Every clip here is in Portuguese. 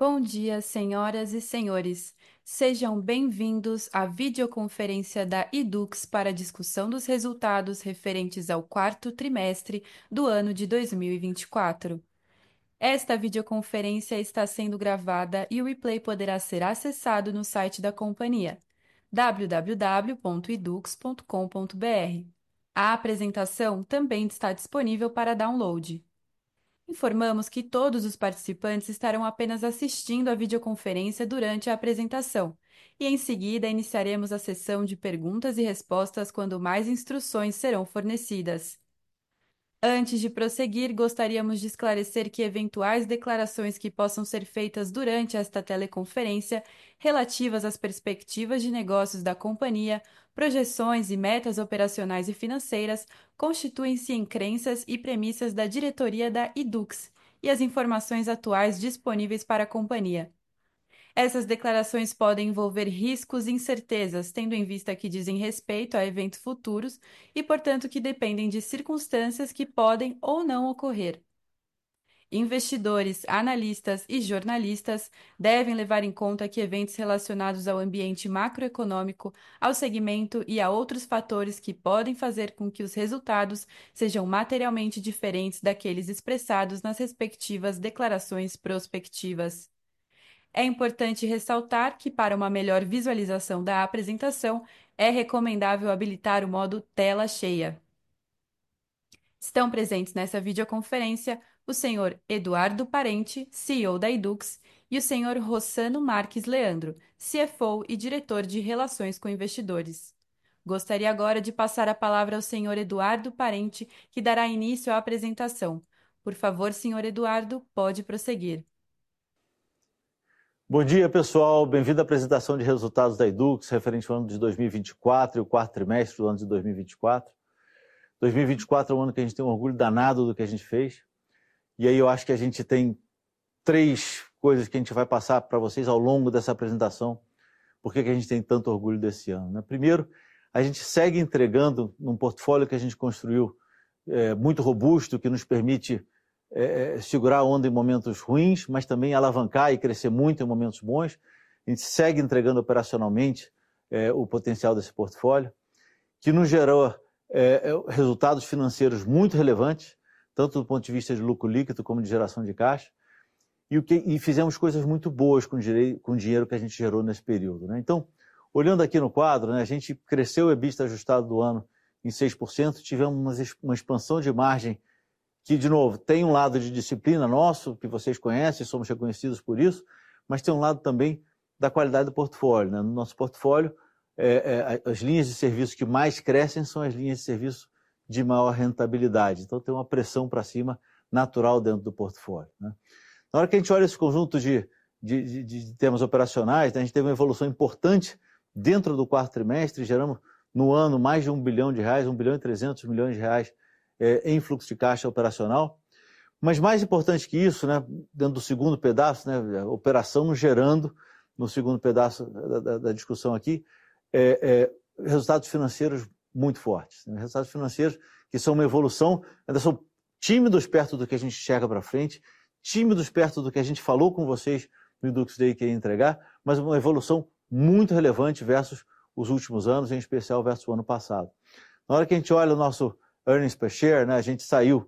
Bom dia, senhoras e senhores. Sejam bem-vindos à videoconferência da Edux para a discussão dos resultados referentes ao quarto trimestre do ano de 2024. Esta videoconferência está sendo gravada e o replay poderá ser acessado no site da companhia, www.edux.com.br. A apresentação também está disponível para download. Informamos que todos os participantes estarão apenas assistindo à videoconferência durante a apresentação, e em seguida iniciaremos a sessão de perguntas e respostas quando mais instruções serão fornecidas. Antes de prosseguir, gostaríamos de esclarecer que eventuais declarações que possam ser feitas durante esta teleconferência, relativas às perspectivas de negócios da companhia, projeções e metas operacionais e financeiras, constituem-se em crenças e premissas da diretoria da Edux e as informações atuais disponíveis para a companhia. Essas declarações podem envolver riscos e incertezas, tendo em vista que dizem respeito a eventos futuros e, portanto, que dependem de circunstâncias que podem ou não ocorrer. Investidores, analistas e jornalistas devem levar em conta que eventos relacionados ao ambiente macroeconômico, ao segmento e a outros fatores que podem fazer com que os resultados sejam materialmente diferentes daqueles expressados nas respectivas declarações prospectivas. É importante ressaltar que, para uma melhor visualização da apresentação, é recomendável habilitar o modo tela cheia. Estão presentes nessa videoconferência o senhor Eduardo Parente, CEO da Edux, e o senhor Rossano Marques Leandro, CFO e diretor de Relações com Investidores. Gostaria agora de passar a palavra ao senhor Eduardo Parente, que dará início à apresentação. Por favor, senhor Eduardo, pode prosseguir. Bom dia, pessoal. Bem-vindo à apresentação de resultados da Edux, referente ao ano de 2024 e o quarto trimestre do ano de 2024. 2024 é um ano que a gente tem um orgulho danado do que a gente fez. E aí eu acho que a gente tem três coisas que a gente vai passar para vocês ao longo dessa apresentação. Por que a gente tem tanto orgulho desse ano, né? Primeiro, a gente segue entregando num portfólio que a gente construiu muito robusto, que nos permite segurar a onda em momentos ruins, mas também alavancar e crescer muito em momentos bons. A gente segue entregando operacionalmente o potencial desse portfólio, que nos gerou resultados financeiros muito relevantes, tanto do ponto de vista de lucro líquido como de geração de caixa, e fizemos coisas muito boas com o dinheiro que a gente gerou nesse período, né? Então, olhando aqui no quadro, né, a gente cresceu o EBITDA ajustado do ano em 6%, tivemos uma expansão de margem que, de novo, tem um lado de disciplina nosso, que vocês conhecem, somos reconhecidos por isso, mas tem um lado também da qualidade do portfólio, né? No nosso portfólio, as linhas de serviço que mais crescem são as linhas de serviço de maior rentabilidade. Então, tem uma pressão para cima natural dentro do portfólio, né? Na hora que a gente olha esse conjunto de temas operacionais, né, a gente teve uma evolução importante dentro do quarto trimestre, geramos no ano mais de R$1 bilhão, R$1 bilhão e 300 milhões de reais em fluxo de caixa operacional. Mas mais importante que isso, né, dentro do segundo pedaço, né, a operação nos gerando, no segundo pedaço da discussão aqui, resultados financeiros muito fortes, né? Resultados financeiros que são uma evolução, ainda são tímidos perto do que a gente enxerga para frente, tímidos perto do que a gente falou com vocês no Edux Day que ia entregar, mas uma evolução muito relevante versus os últimos anos, em especial versus o ano passado. Na hora que a gente olha o nosso earnings per share, né, a gente saiu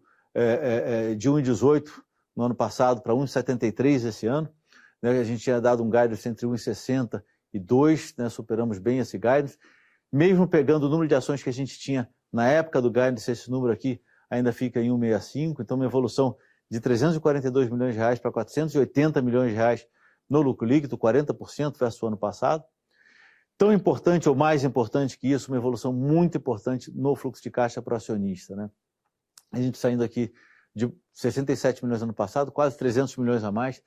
de 1,18 no ano passado para 1,73 esse ano, né? A gente tinha dado um guidance entre 1,60 e 2, né? Superamos bem esse guidance. Mesmo pegando o número de ações que a gente tinha na época do guidance, esse número aqui ainda fica em 1,65, então uma evolução de 342 milhões de reais para 480 milhões de reais no lucro líquido, 40% versus o ano passado. Tão importante ou mais importante que isso, uma evolução muito importante no fluxo de caixa para o acionista, né? A gente saindo aqui de 67 milhões no ano passado, quase 300 milhões a mais,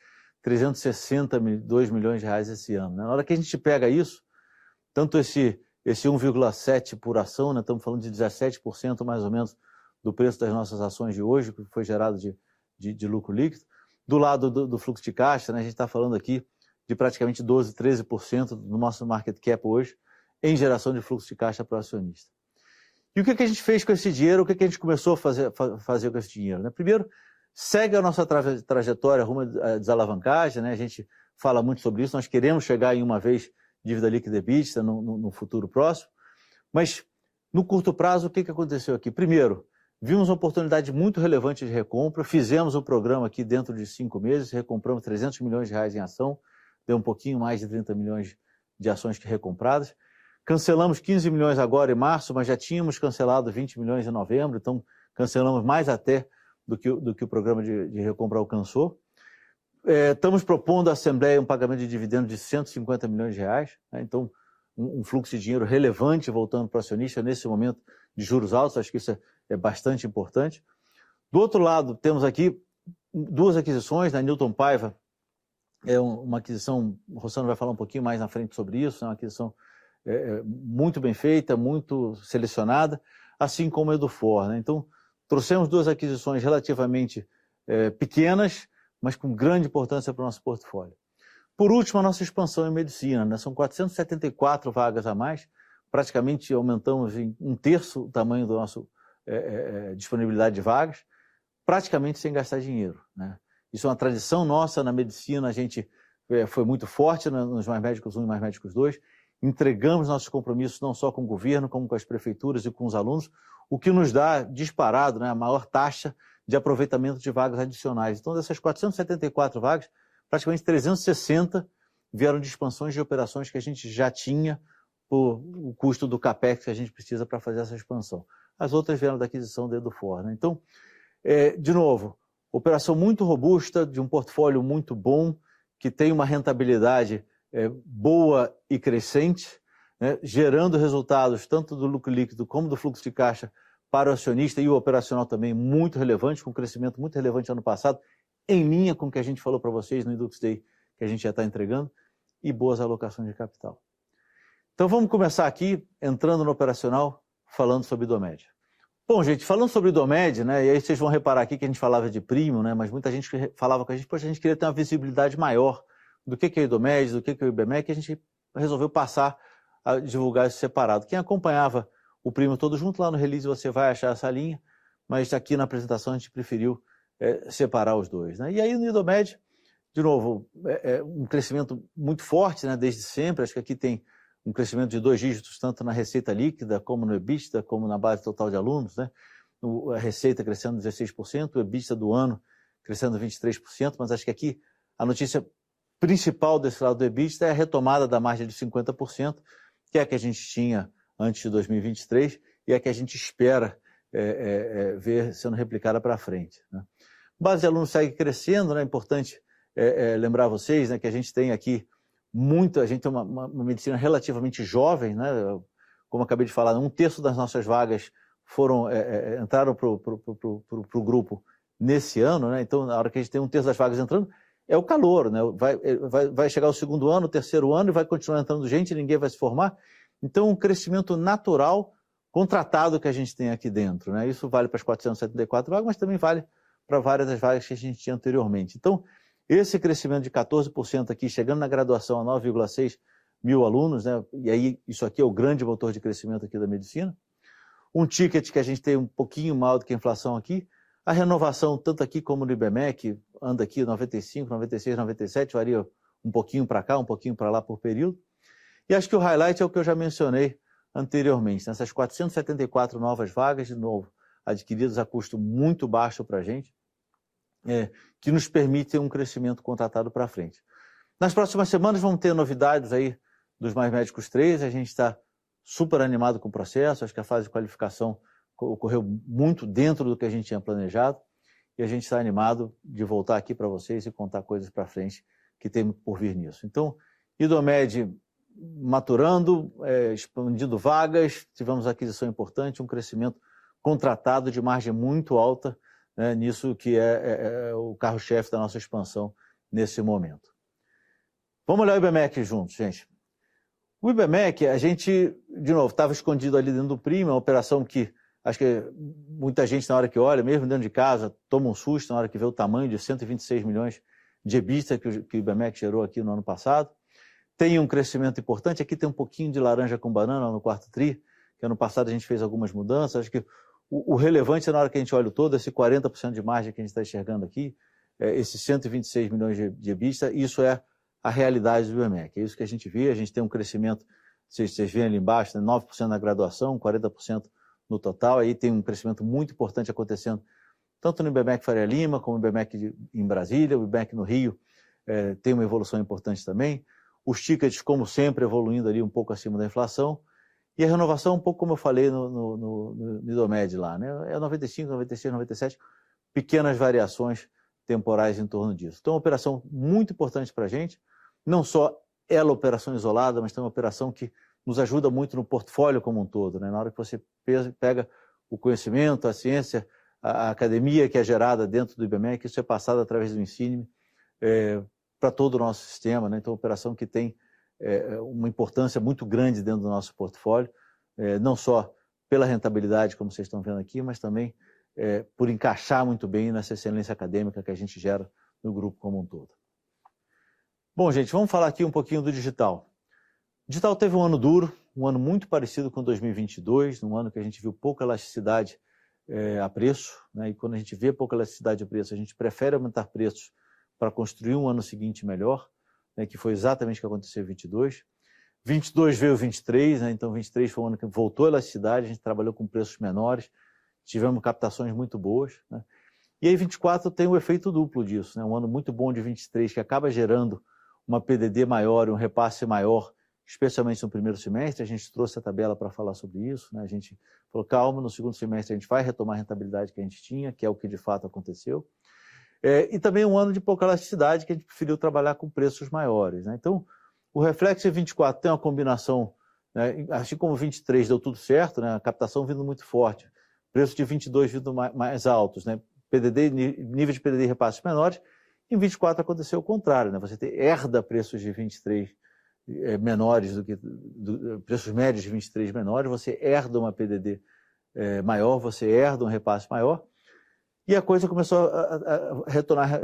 362 milhões de reais esse ano, né? Na hora que a gente pega isso, tanto esse 1,7 por ação, né? Estamos falando de 17% mais ou menos do preço das nossas ações de hoje, que foi gerado de lucro líquido. Do lado do fluxo de caixa, né? A gente está falando aqui de praticamente 12%, 13% do nosso market cap hoje em geração de fluxo de caixa para o acionista. E o que a gente fez com esse dinheiro? O que a gente começou a fazer com esse dinheiro, né? Primeiro, segue a nossa trajetória rumo à desalavancagem, né? A gente fala muito sobre isso, nós queremos chegar em uma vez dívida líquida EBITDA no futuro próximo, mas no curto prazo, o que aconteceu aqui? Primeiro, vimos uma oportunidade muito relevante de recompra, fizemos o programa aqui dentro de 5 meses, recompramos 300 milhões de reais em ação, deu um pouquinho mais de 30 milhões de ações que recompradas. Cancelamos 15 milhões agora em março, mas já tínhamos cancelado 20 milhões em novembro, então cancelamos mais até do que o programa de recompra alcançou. Estamos propondo à Assembleia um pagamento de dividendos de 150 milhões de reais, né? Então um fluxo de dinheiro relevante voltando para o acionista nesse momento de juros altos, acho que isso é bastante importante. Do outro lado, temos aqui 2 aquisições, né? Newton Paiva é uma aquisição, o Rossano vai falar um pouquinho mais na frente sobre isso, é uma aquisição muito bem feita, muito selecionada, assim como a Edufor, né? Então, trouxemos 2 aquisições relativamente pequenas, mas com grande importância para o nosso portfólio. Por último, a nossa expansão em medicina, né? São 474 vagas a mais, praticamente aumentamos em 1/3 o tamanho da nossa disponibilidade de vagas, praticamente sem gastar dinheiro, né? Isso é uma tradição nossa na medicina, a gente foi muito forte nos Mais Médicos 1 e Mais Médicos 2, entregamos nossos compromissos não só com o governo, como com as prefeituras e com os alunos, o que nos dá disparado, né, a maior taxa de aproveitamento de vagas adicionais. Então, dessas 474 vagas, praticamente 360 vieram de expansões de operações que a gente já tinha por o custo do CAPEX que a gente precisa para fazer essa expansão. As outras vieram da aquisição da Edufor, né? Então, de novo, operação muito robusta, de um portfólio muito bom, que tem uma rentabilidade boa e crescente, né, gerando resultados tanto do lucro líquido como do fluxo de caixa para o acionista e o operacional também muito relevante, com um crescimento muito relevante ano passado, em linha com o que a gente falou para vocês no Edux Day, que a gente já está entregando, e boas alocações de capital. Então vamos começar aqui, entrando no operacional, falando sobre Idomed. Bom, gente, falando sobre Idomed, né, e aí vocês vão reparar aqui que a gente falava de primo, né, mas muita gente falava com a gente, poxa, a gente queria ter uma visibilidade maior do que é Idomed, do que é o IBMEC, e a gente resolveu passar a divulgar isso separado. Quem acompanhava o primo todo junto lá no release, você vai achar essa linha, mas aqui na apresentação a gente preferiu separar os dois, né? E aí no Idomed, de novo, um crescimento muito forte, né, desde sempre, acho que aqui tem um crescimento de 2 dígitos, tanto na receita líquida, como no EBITDA, como na base total de alunos, né? A receita crescendo 16%, o EBITDA do ano crescendo 23%, mas acho que aqui a notícia principal desse lado do EBITDA é a retomada da margem de 50%, que é a que a gente tinha antes de 2023 e é a que a gente espera ver sendo replicada para frente, né? Base de alunos segue crescendo, né? É importante lembrar vocês, né, que a gente tem aqui a gente tem uma medicina relativamente jovem, né? Como eu acabei de falar, 1/3 das nossas vagas entraram para o grupo nesse ano, né? Então, na hora que a gente tem 1/3 das vagas entrando, é o calouro, né? Vai chegar o 2º ano, o 3º ano e vai continuar entrando gente, ninguém vai se formar. Então, um crescimento natural, contratado que a gente tem aqui dentro, né? Isso vale para as 474 vagas, mas também vale para várias das vagas que a gente tinha anteriormente. Então, esse crescimento de 14% aqui, chegando na graduação a 9,6 mil alunos, né? E aí isso aqui é o grande motor de crescimento aqui da medicina. Um ticket que a gente tem um pouquinho maior do que a inflação aqui. A renovação, tanto aqui como no IBMEC, anda aqui 95, 96, 97, varia um pouquinho para cá, um pouquinho para lá por período. E acho que o highlight é o que eu já mencionei anteriormente, nessas 474 novas vagas, de novo, adquiridas a custo muito baixo para a gente, que nos permitem um crescimento contratado para frente. Nas próximas semanas vamos ter novidades aí dos Mais Médicos 3, a gente está super animado com o processo, acho que a fase de qualificação ocorreu muito dentro do que a gente tinha planejado e a gente está animado de voltar aqui para vocês e contar coisas para frente que tem por vir nisso. Então, Idomed maturando, expandindo vagas, tivemos aquisição importante, um crescimento contratado de margem muito alta, né, nisso que é o carro-chefe da nossa expansão nesse momento. Vamos olhar o IBMEC juntos, gente. O IBMEC, a gente, de novo, estava escondido ali dentro do primo, é uma operação que acho que muita gente, na hora que olha, mesmo dentro de casa, toma um susto na hora que vê o tamanho de 126 milhões de EBITDA que o IBMEC gerou aqui no ano passado. Tem um crescimento importante, aqui tem um pouquinho de laranja com banana no quarto tri, que ano passado a gente fez algumas mudanças, acho que O relevante é na hora que a gente olha o todo, esse 40% de margem que a gente está enxergando aqui, esses 126 milhões de EBITDA, isso é a realidade do IBMEC. É isso que a gente vê, a gente tem um crescimento, vocês veem ali embaixo, né, 9% na graduação, 40% no total, aí tem um crescimento muito importante acontecendo, tanto no IBMEC Faria Lima, como no IBMEC em Brasília, o IBMEC no Rio tem uma evolução importante também, os tickets, como sempre, evoluindo ali um pouco acima da inflação, e a renovação, um pouco como eu falei no Nidomed lá, né? É 95, 96, 97, pequenas variações temporais em torno disso. Então, é uma operação muito importante para a gente, não só ela operação isolada, mas também uma operação que nos ajuda muito no portfólio como um todo, né? Na hora que você pega o conhecimento, a ciência, a academia que é gerada dentro do IBMEC, isso é passado através do Insigne para todo o nosso sistema, né? Então, uma operação que tem uma importância muito grande dentro do nosso portfólio, não só pela rentabilidade, como vocês estão vendo aqui, mas também por encaixar muito bem nessa excelência acadêmica que a gente gera no grupo como um todo. Bom, gente, vamos falar aqui um pouquinho do digital. O digital teve um ano duro, um ano muito parecido com 2022, um ano que a gente viu pouca elasticidade a preço, né? E quando a gente vê pouca elasticidade a preço, a gente prefere aumentar preços para construir um ano seguinte melhor, né, que foi exatamente o que aconteceu em 22. 22 veio 23, né, então 23 foi um ano que voltou a elasticidade, a gente trabalhou com preços menores, tivemos captações muito boas, né? E aí 24 tem o efeito duplo disso, né? Um ano muito bom de 23 que acaba gerando uma PDD maior e um repasse maior, especialmente no primeiro semestre. A gente trouxe a tabela para falar sobre isso, né? A gente falou, calma, no segundo semestre a gente vai retomar a rentabilidade que a gente tinha, que é o que de fato aconteceu. E também um ano de pouca elasticidade, que a gente preferiu trabalhar com preços maiores, né? Então, o reflexo em 24 tem uma combinação, né? Assim como 23 deu tudo certo, né? A captação vindo muito forte, preço de 22 vindo mais altos, né? PDD, nível de PDD e repasses menores. Em 24 aconteceu o contrário, né? Você herda preços de 23 menores do que preços médios de 23 menores, você herda uma PDD maior, você herda um repasse maior. E a coisa começou a retornar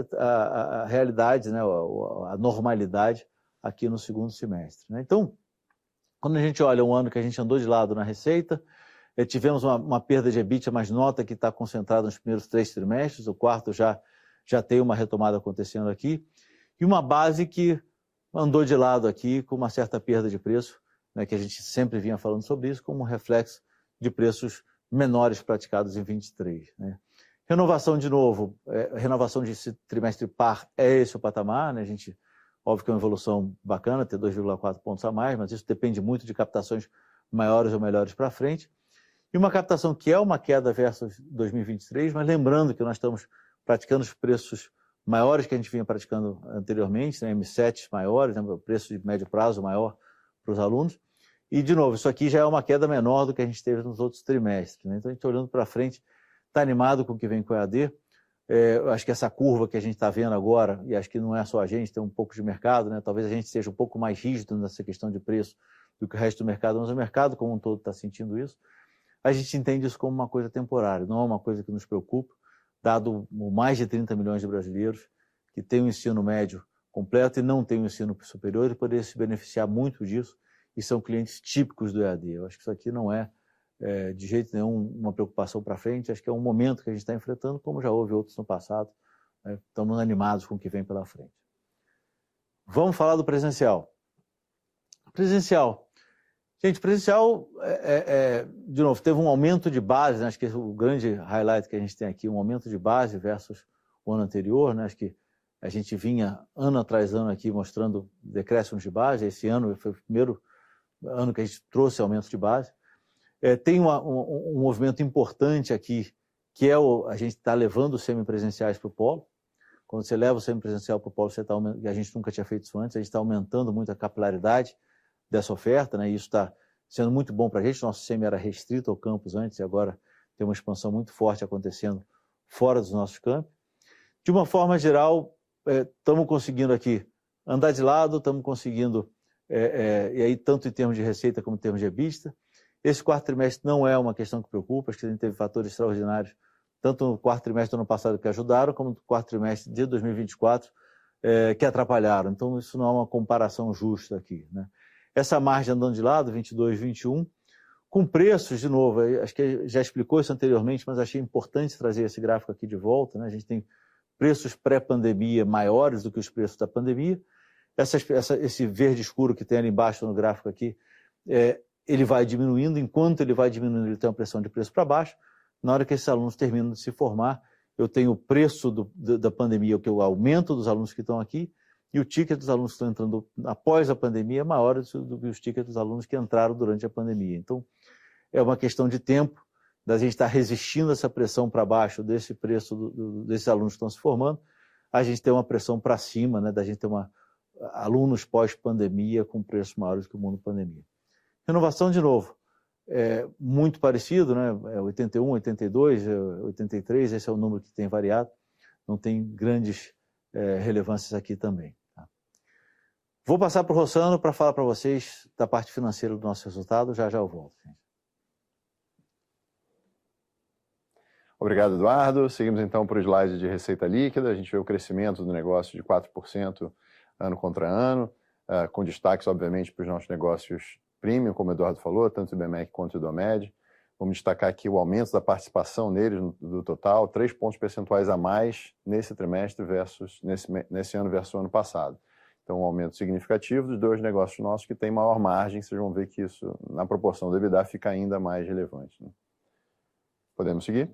à realidade, né, a normalidade aqui no segundo semestre, né? Então, quando a gente olha um ano que a gente andou de lado na receita, tivemos uma perda de EBITDA, mas nota que está concentrada nos primeiros 3 trimestres, o quarto já tem uma retomada acontecendo aqui, e uma base que andou de lado aqui com uma certa perda de preço, né, que a gente sempre vinha falando sobre isso, como um reflexo de preços menores praticados em 23, né? Renovação, de novo, renovação de trimestre par é esse o patamar, né? A gente, óbvio que é uma evolução bacana, ter 2,4 pontos a mais, mas isso depende muito de captações maiores ou melhores para frente. E uma captação que é uma queda versus 2023, mas lembrando que nós estamos praticando os preços maiores que a gente vinha praticando anteriormente, né? M7 maiores, né? Preço de médio prazo maior para os alunos. E, de novo, isso aqui já é uma queda menor do que a gente teve nos outros trimestres, né? Então, a gente olhando para frente, está animado com o que vem com o EAD. Acho que essa curva que a gente está vendo agora, e acho que não é só a gente, tem um pouco de mercado, né? Talvez a gente seja um pouco mais rígido nessa questão de preço do que o resto do mercado, mas o mercado como um todo está sentindo isso. A gente entende isso como uma coisa temporária, não é uma coisa que nos preocupa, dado mais de 30 milhões de brasileiros que têm o ensino médio completo e não têm o ensino superior e poder se beneficiar muito disso, e são clientes típicos do EAD. Eu acho que isso aqui não é de jeito nenhum uma preocupação para frente, acho que é um momento que a gente está enfrentando, como já houve outros no passado, né? Estamos animados com o que vem pela frente. Vamos falar do presencial. Presencial. Gente, presencial, de novo, teve um aumento de base, né? Acho que o grande highlight que a gente tem aqui, um aumento de base versus o ano anterior, né? Acho que a gente vinha ano atrás ano aqui mostrando decréscimos de base, esse ano foi o primeiro ano que a gente trouxe aumento de base. Tem um movimento importante aqui, que é a gente está levando os semipresenciais para o polo. Quando você leva o semipresencial para o polo, e a gente nunca tinha feito isso antes, a gente está aumentando muito a capilaridade dessa oferta, né? E isso está sendo muito bom para a gente. Nosso semi era restrito ao campus antes e agora tem uma expansão muito forte acontecendo fora dos nossos campos. De uma forma geral, estamos conseguindo aqui andar de lado, estamos conseguindo, e aí tanto em termos de receita como em termos de EBITDA. Esse quarto trimestre não é uma questão que preocupa, acho que a gente teve fatores extraordinários, tanto no quarto trimestre do ano passado que ajudaram, como no quarto trimestre de 2024 que atrapalharam. Então, isso não é uma comparação justa aqui, né? Essa margem andando de lado, 22, 21, Com preços, de novo, acho que já explicou isso anteriormente, mas achei importante trazer esse gráfico aqui de volta, né? A gente tem preços pré-pandemia maiores do que os preços da pandemia. Esse verde escuro que tem ali embaixo no gráfico aqui, ele vai diminuindo, enquanto ele vai diminuindo, ele tem uma pressão de preço para baixo. Na hora que esses alunos terminam de se formar, eu tenho o preço da pandemia, que é o aumento dos alunos que estão aqui, e o ticket dos alunos que estão entrando após a pandemia é maior do que os tickets dos alunos que entraram durante a pandemia. Então, é uma questão de tempo da gente estar resistindo a essa pressão para baixo desse preço desses alunos que estão se formando, a gente tem uma pressão para cima, né, da gente ter alunos pós-pandemia com preços maiores que o mundo pandemia. Renovação, de novo, muito parecido, né? 81, 82, 83, esse é o número que tem variado, não tem grandes relevâncias aqui também. Tá? Vou passar para o Rossano para falar para vocês da parte financeira do nosso resultado, já eu volto. Gente. Obrigado, Eduardo. Seguimos então para o slide de receita líquida. A gente vê o crescimento do negócio de 4% ano contra ano, com destaques, obviamente, para os nossos negócios premium, como o Eduardo falou, tanto o IBMEC quanto o IDOMED. Vamos destacar aqui o aumento da participação neles do total, 3 pontos percentuais a mais nesse trimestre nesse ano versus o ano passado. Então, um aumento significativo dos dois negócios nossos que têm maior margem. Vocês vão ver que isso, na proporção do EBITDA, fica ainda mais relevante. Né? Podemos seguir?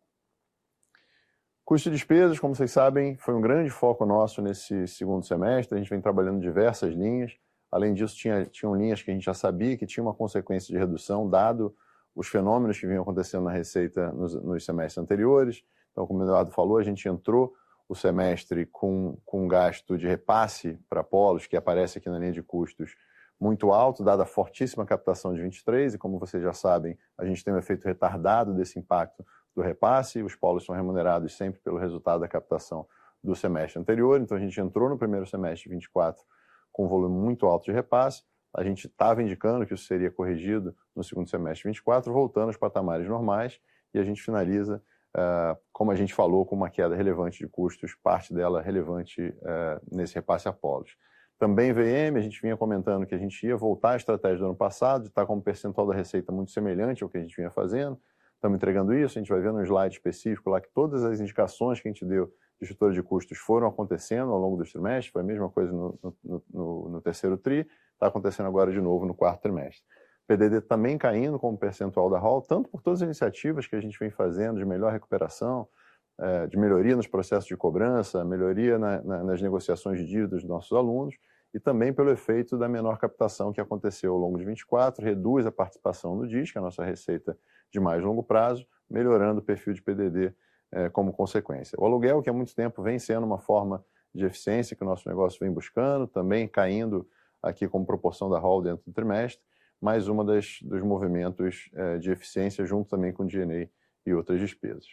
Custo de despesas, como vocês sabem, foi um grande foco nosso nesse segundo semestre. A gente vem trabalhando diversas linhas. Além disso, tinham linhas que a gente já sabia que tinha uma consequência de redução, dado os fenômenos que vinham acontecendo na receita nos semestres anteriores. Então, como o Eduardo falou, a gente entrou o semestre com um gasto de repasse para polos, que aparece aqui na linha de custos, muito alto, dada a fortíssima captação de 23, e como vocês já sabem, a gente tem um efeito retardado desse impacto do repasse, os polos são remunerados sempre pelo resultado da captação do semestre anterior, então a gente entrou no primeiro semestre de 24 com um volume muito alto de repasse, a gente estava indicando que isso seria corrigido no segundo semestre de 24, voltando aos patamares normais, e a gente finaliza, como a gente falou, com uma queda relevante de custos, parte dela relevante nesse repasse a polos. Também VM, a gente vinha comentando que a gente ia voltar à estratégia do ano passado, de estar com um percentual da receita muito semelhante ao que a gente vinha fazendo. Estamos entregando isso, a gente vai ver no slide específico lá que todas as indicações que a gente deu de estrutura de custos foram acontecendo ao longo dos trimestres, foi a mesma coisa no terceiro TRI, está acontecendo agora de novo no quarto trimestre. PDD também caindo como percentual da ROL, tanto por todas as iniciativas que a gente vem fazendo de melhor recuperação, de melhoria nos processos de cobrança, melhoria nas negociações de dívidas dos nossos alunos, e também pelo efeito da menor captação que aconteceu ao longo de 24, reduz a participação no DIS, que é a nossa receita de mais longo prazo, melhorando o perfil de PDD como consequência. O aluguel, que há muito tempo vem sendo uma forma de eficiência que o nosso negócio vem buscando, também caindo aqui como proporção da ROL dentro do trimestre, mais uma dos movimentos de eficiência junto também com o G&A e outras despesas.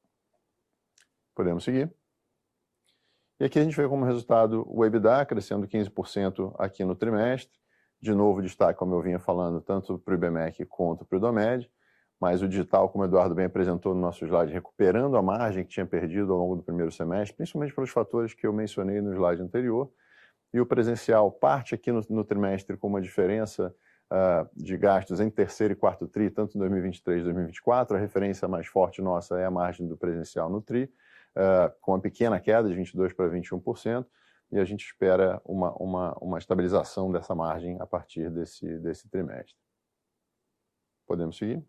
Podemos seguir. E aqui a gente vê como resultado o EBITDA crescendo 15% aqui no trimestre. De novo, destaque, como eu vinha falando, tanto para o IBMEC quanto para o IDOMED, mas o digital, como o Eduardo bem apresentou no nosso slide, recuperando a margem que tinha perdido ao longo do primeiro semestre, principalmente pelos fatores que eu mencionei no slide anterior. E o presencial parte aqui no trimestre com uma diferença de gastos em terceiro e quarto TRI, tanto em 2023 e 2024. A referência mais forte nossa é a margem do presencial no TRI, com uma pequena queda de 22% para 21%, e a gente espera uma estabilização dessa margem a partir desse trimestre. Podemos seguir?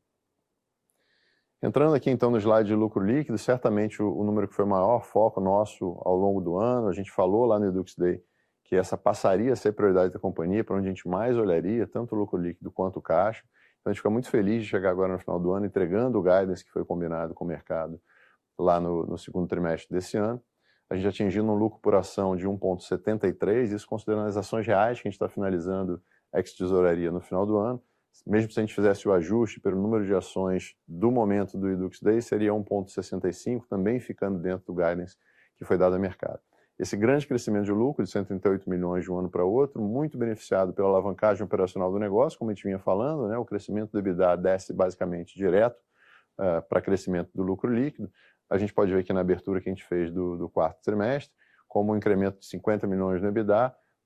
Entrando aqui então no slide de lucro líquido, certamente o número que foi o maior foco nosso ao longo do ano, a gente falou lá no Edux Day que essa passaria a ser prioridade da companhia, para onde a gente mais olharia, tanto o lucro líquido quanto o caixa. Então a gente fica muito feliz de chegar agora no final do ano entregando o guidance que foi combinado com o mercado lá no segundo trimestre desse ano. A gente atingindo um lucro por ação de 1,73, isso considerando as ações reais que a gente está finalizando ex-tesouraria no final do ano. Mesmo se a gente fizesse o ajuste pelo número de ações do momento do Edux Day, seria 1,65, também ficando dentro do guidance que foi dado ao mercado. Esse grande crescimento de lucro de 138 milhões de um ano para outro, muito beneficiado pela alavancagem operacional do negócio, como a gente vinha falando, né? O crescimento do EBITDA desce basicamente direto para crescimento do lucro líquido. A gente pode ver aqui na abertura que a gente fez do quarto trimestre, como um incremento de 50 milhões no EBITDA,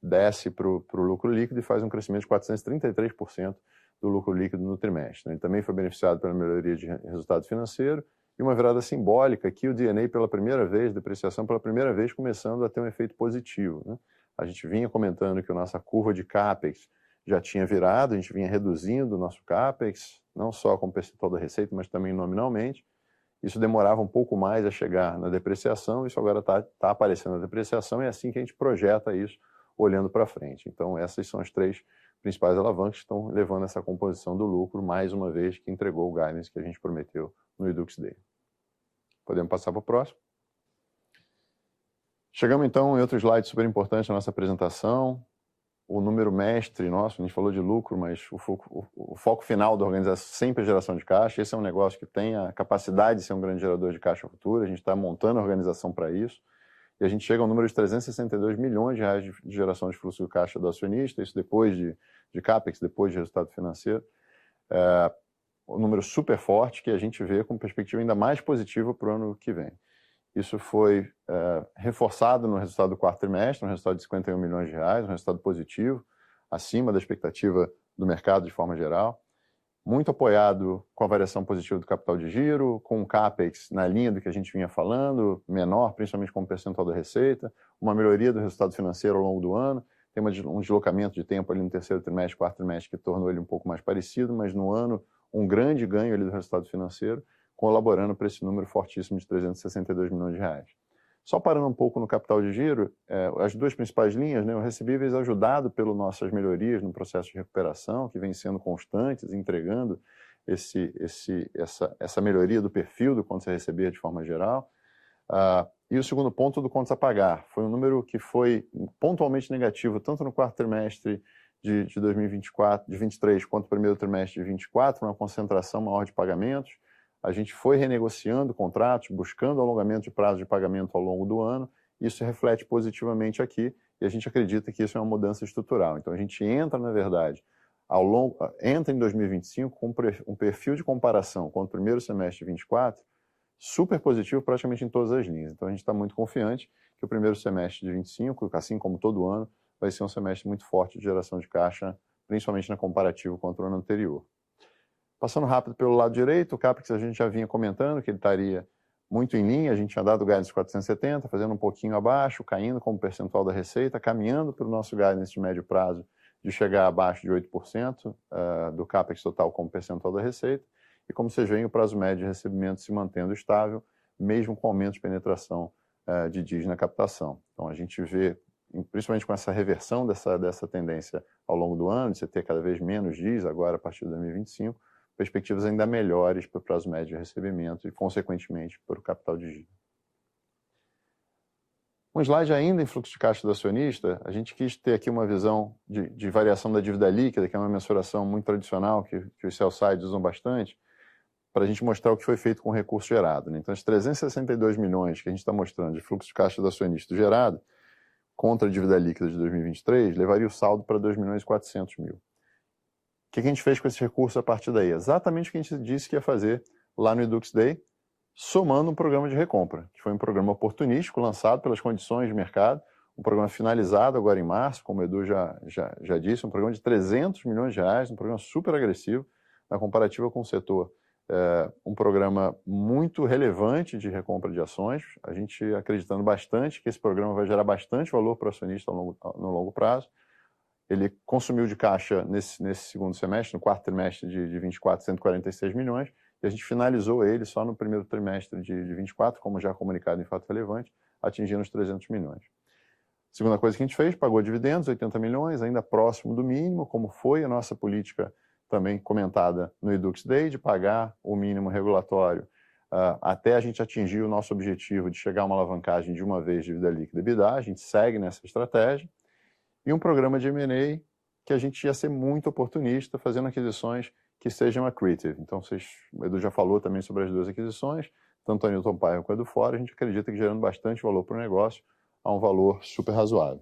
desce para o lucro líquido e faz um crescimento de 433% do lucro líquido no trimestre. Ele também foi beneficiado pela melhoria de resultado financeiro e uma virada simbólica que o D&A pela primeira vez, depreciação pela primeira vez, começando a ter um efeito positivo, né? A gente vinha comentando que a nossa curva de CAPEX já tinha virado, a gente vinha reduzindo o nosso CAPEX, não só como percentual da receita, mas também nominalmente. Isso demorava um pouco mais a chegar na depreciação, isso agora está aparecendo na depreciação, e é assim que a gente projeta isso olhando para frente. Então, essas são as três principais alavancas que estão levando essa composição do lucro, mais uma vez, que entregou o guidance que a gente prometeu no Edux Day. Podemos passar para o próximo. Chegamos, então, em outro slide super importante da nossa apresentação, o número mestre nosso. A gente falou de lucro, mas o foco final da organização sempre é geração de caixa. Esse é um negócio que tem a capacidade de ser um grande gerador de caixa futuro. A gente está montando a organização para isso. E a gente chega ao número de 362 milhões de reais de geração de fluxo de caixa do acionista, isso depois de CAPEX, depois de resultado financeiro. Um número super forte que a gente vê com perspectiva ainda mais positiva para o ano que vem. Isso foi reforçado no resultado do quarto trimestre, um resultado de 51 milhões de reais, um resultado positivo, acima da expectativa do mercado de forma geral. Muito apoiado com a variação positiva do capital de giro, com o CAPEX na linha do que a gente vinha falando, menor, principalmente como percentual da receita, uma melhoria do resultado financeiro ao longo do ano, tem um deslocamento de tempo ali no terceiro trimestre, quarto trimestre, que tornou ele um pouco mais parecido, mas no ano um grande ganho ali do resultado financeiro, colaborando para esse número fortíssimo de 362 milhões de reais. Só parando um pouco no capital de giro, as duas principais linhas, né, o recebíveis ajudado pelas nossas melhorias no processo de recuperação, que vem sendo constantes, entregando essa melhoria do perfil do contas a receber de forma geral. E o segundo ponto do contas a pagar. Foi um número que foi pontualmente negativo, tanto no quarto trimestre de 2024, de 23, quanto no primeiro trimestre de 24, uma concentração maior de pagamentos. A gente foi renegociando contratos, buscando alongamento de prazo de pagamento ao longo do ano. Isso reflete positivamente aqui e a gente acredita que isso é uma mudança estrutural. Então a gente entra, na verdade, entra em 2025 com um perfil de comparação com o primeiro semestre de 24 super positivo praticamente em todas as linhas. Então a gente está muito confiante que o primeiro semestre de 25, assim como todo ano, vai ser um semestre muito forte de geração de caixa, principalmente na comparativo contra o ano anterior. Passando rápido pelo lado direito, o CAPEX a gente já vinha comentando que ele estaria muito em linha, a gente tinha dado o guidance de 470, fazendo um pouquinho abaixo, caindo como percentual da receita, caminhando para o nosso guidance de médio prazo de chegar abaixo de 8% do CAPEX total como percentual da receita. E como vocês veem, o prazo médio de recebimento se mantendo estável, mesmo com aumento de penetração de DIs na captação. Então a gente vê, principalmente com essa reversão dessa tendência ao longo do ano, de você ter cada vez menos DIs agora a partir de 2025, perspectivas ainda melhores para o prazo médio de recebimento e, consequentemente, para o capital de giro. Um slide ainda em fluxo de caixa do acionista, a gente quis ter aqui uma visão de variação da dívida líquida, que é uma mensuração muito tradicional, que os sell-sides usam bastante, para a gente mostrar o que foi feito com o recurso gerado, né? Então, os 362 milhões que a gente está mostrando de fluxo de caixa do acionista gerado contra a dívida líquida de 2023, levaria o saldo para 2 milhões e 400 mil. O que a gente fez com esse recurso a partir daí? Exatamente o que a gente disse que ia fazer lá no Edux Day, somando um programa de recompra, que foi um programa oportunístico, lançado pelas condições de mercado, um programa finalizado agora em março, como o Edu já disse, um programa de 300 milhões de reais, um programa super agressivo, na comparativa com o setor. Um programa muito relevante de recompra de ações, a gente acreditando bastante que esse programa vai gerar bastante valor para o acionista no longo prazo. Ele consumiu de caixa nesse segundo semestre, no quarto trimestre de 24, 146 milhões, e a gente finalizou ele só no primeiro trimestre de 24, como já comunicado em fato relevante, atingindo os 300 milhões. Segunda coisa que a gente fez, pagou dividendos, 80 milhões, ainda próximo do mínimo, como foi a nossa política também comentada no Edux Day, de pagar o mínimo regulatório até a gente atingir o nosso objetivo de chegar a uma alavancagem de uma vez de dívida líquida e EBITDA. A gente segue nessa estratégia. E um programa de M&A que a gente ia ser muito oportunista, fazendo aquisições que sejam accretive. Então, o Edu já falou também sobre as duas aquisições, tanto a Newton Paiva quanto a Edu Fora, a gente acredita que gerando bastante valor para o negócio, a um valor super razoável.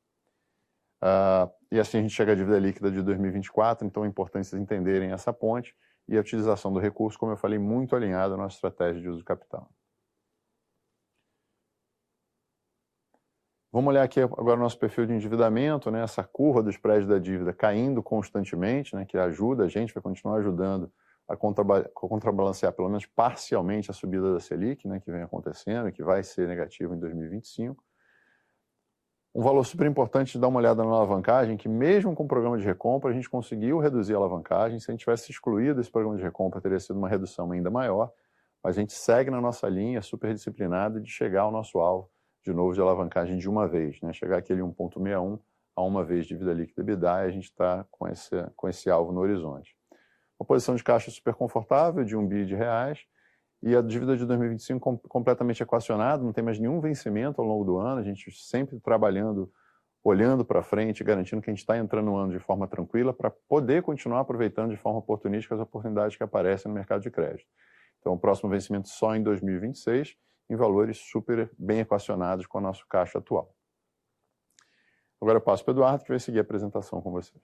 E assim a gente chega à dívida líquida de 2024, então é importante vocês entenderem essa ponte e a utilização do recurso, como eu falei, muito alinhada à nossa estratégia de uso de capital. Vamos olhar aqui agora o nosso perfil de endividamento, né? Essa curva dos prédios da dívida caindo constantemente, né? Que ajuda a gente, vai continuar ajudando a contrabalancear pelo menos parcialmente a subida da Selic, né? Que vem acontecendo e que vai ser negativo em 2025. Um valor super importante de dar uma olhada na alavancagem, que mesmo com o programa de recompra, a gente conseguiu reduzir a alavancagem. Se a gente tivesse excluído esse programa de recompra, teria sido uma redução ainda maior. Mas a gente segue na nossa linha super disciplinada de chegar ao nosso alvo, de novo, de alavancagem de uma vez, né? Chegar aquele 1,61 a uma vez dívida líquida EBITDA, e a gente está com esse alvo no horizonte. Uma posição de caixa super confortável, de R$1 bi, e a dívida de 2025 completamente equacionada, não tem mais nenhum vencimento ao longo do ano, a gente sempre trabalhando, olhando para frente, garantindo que a gente está entrando no ano de forma tranquila para poder continuar aproveitando de forma oportunística as oportunidades que aparecem no mercado de crédito. Então, o próximo vencimento só em 2026, em valores super bem equacionados com o nosso caixa atual. Agora eu passo para o Eduardo, que vai seguir a apresentação com vocês.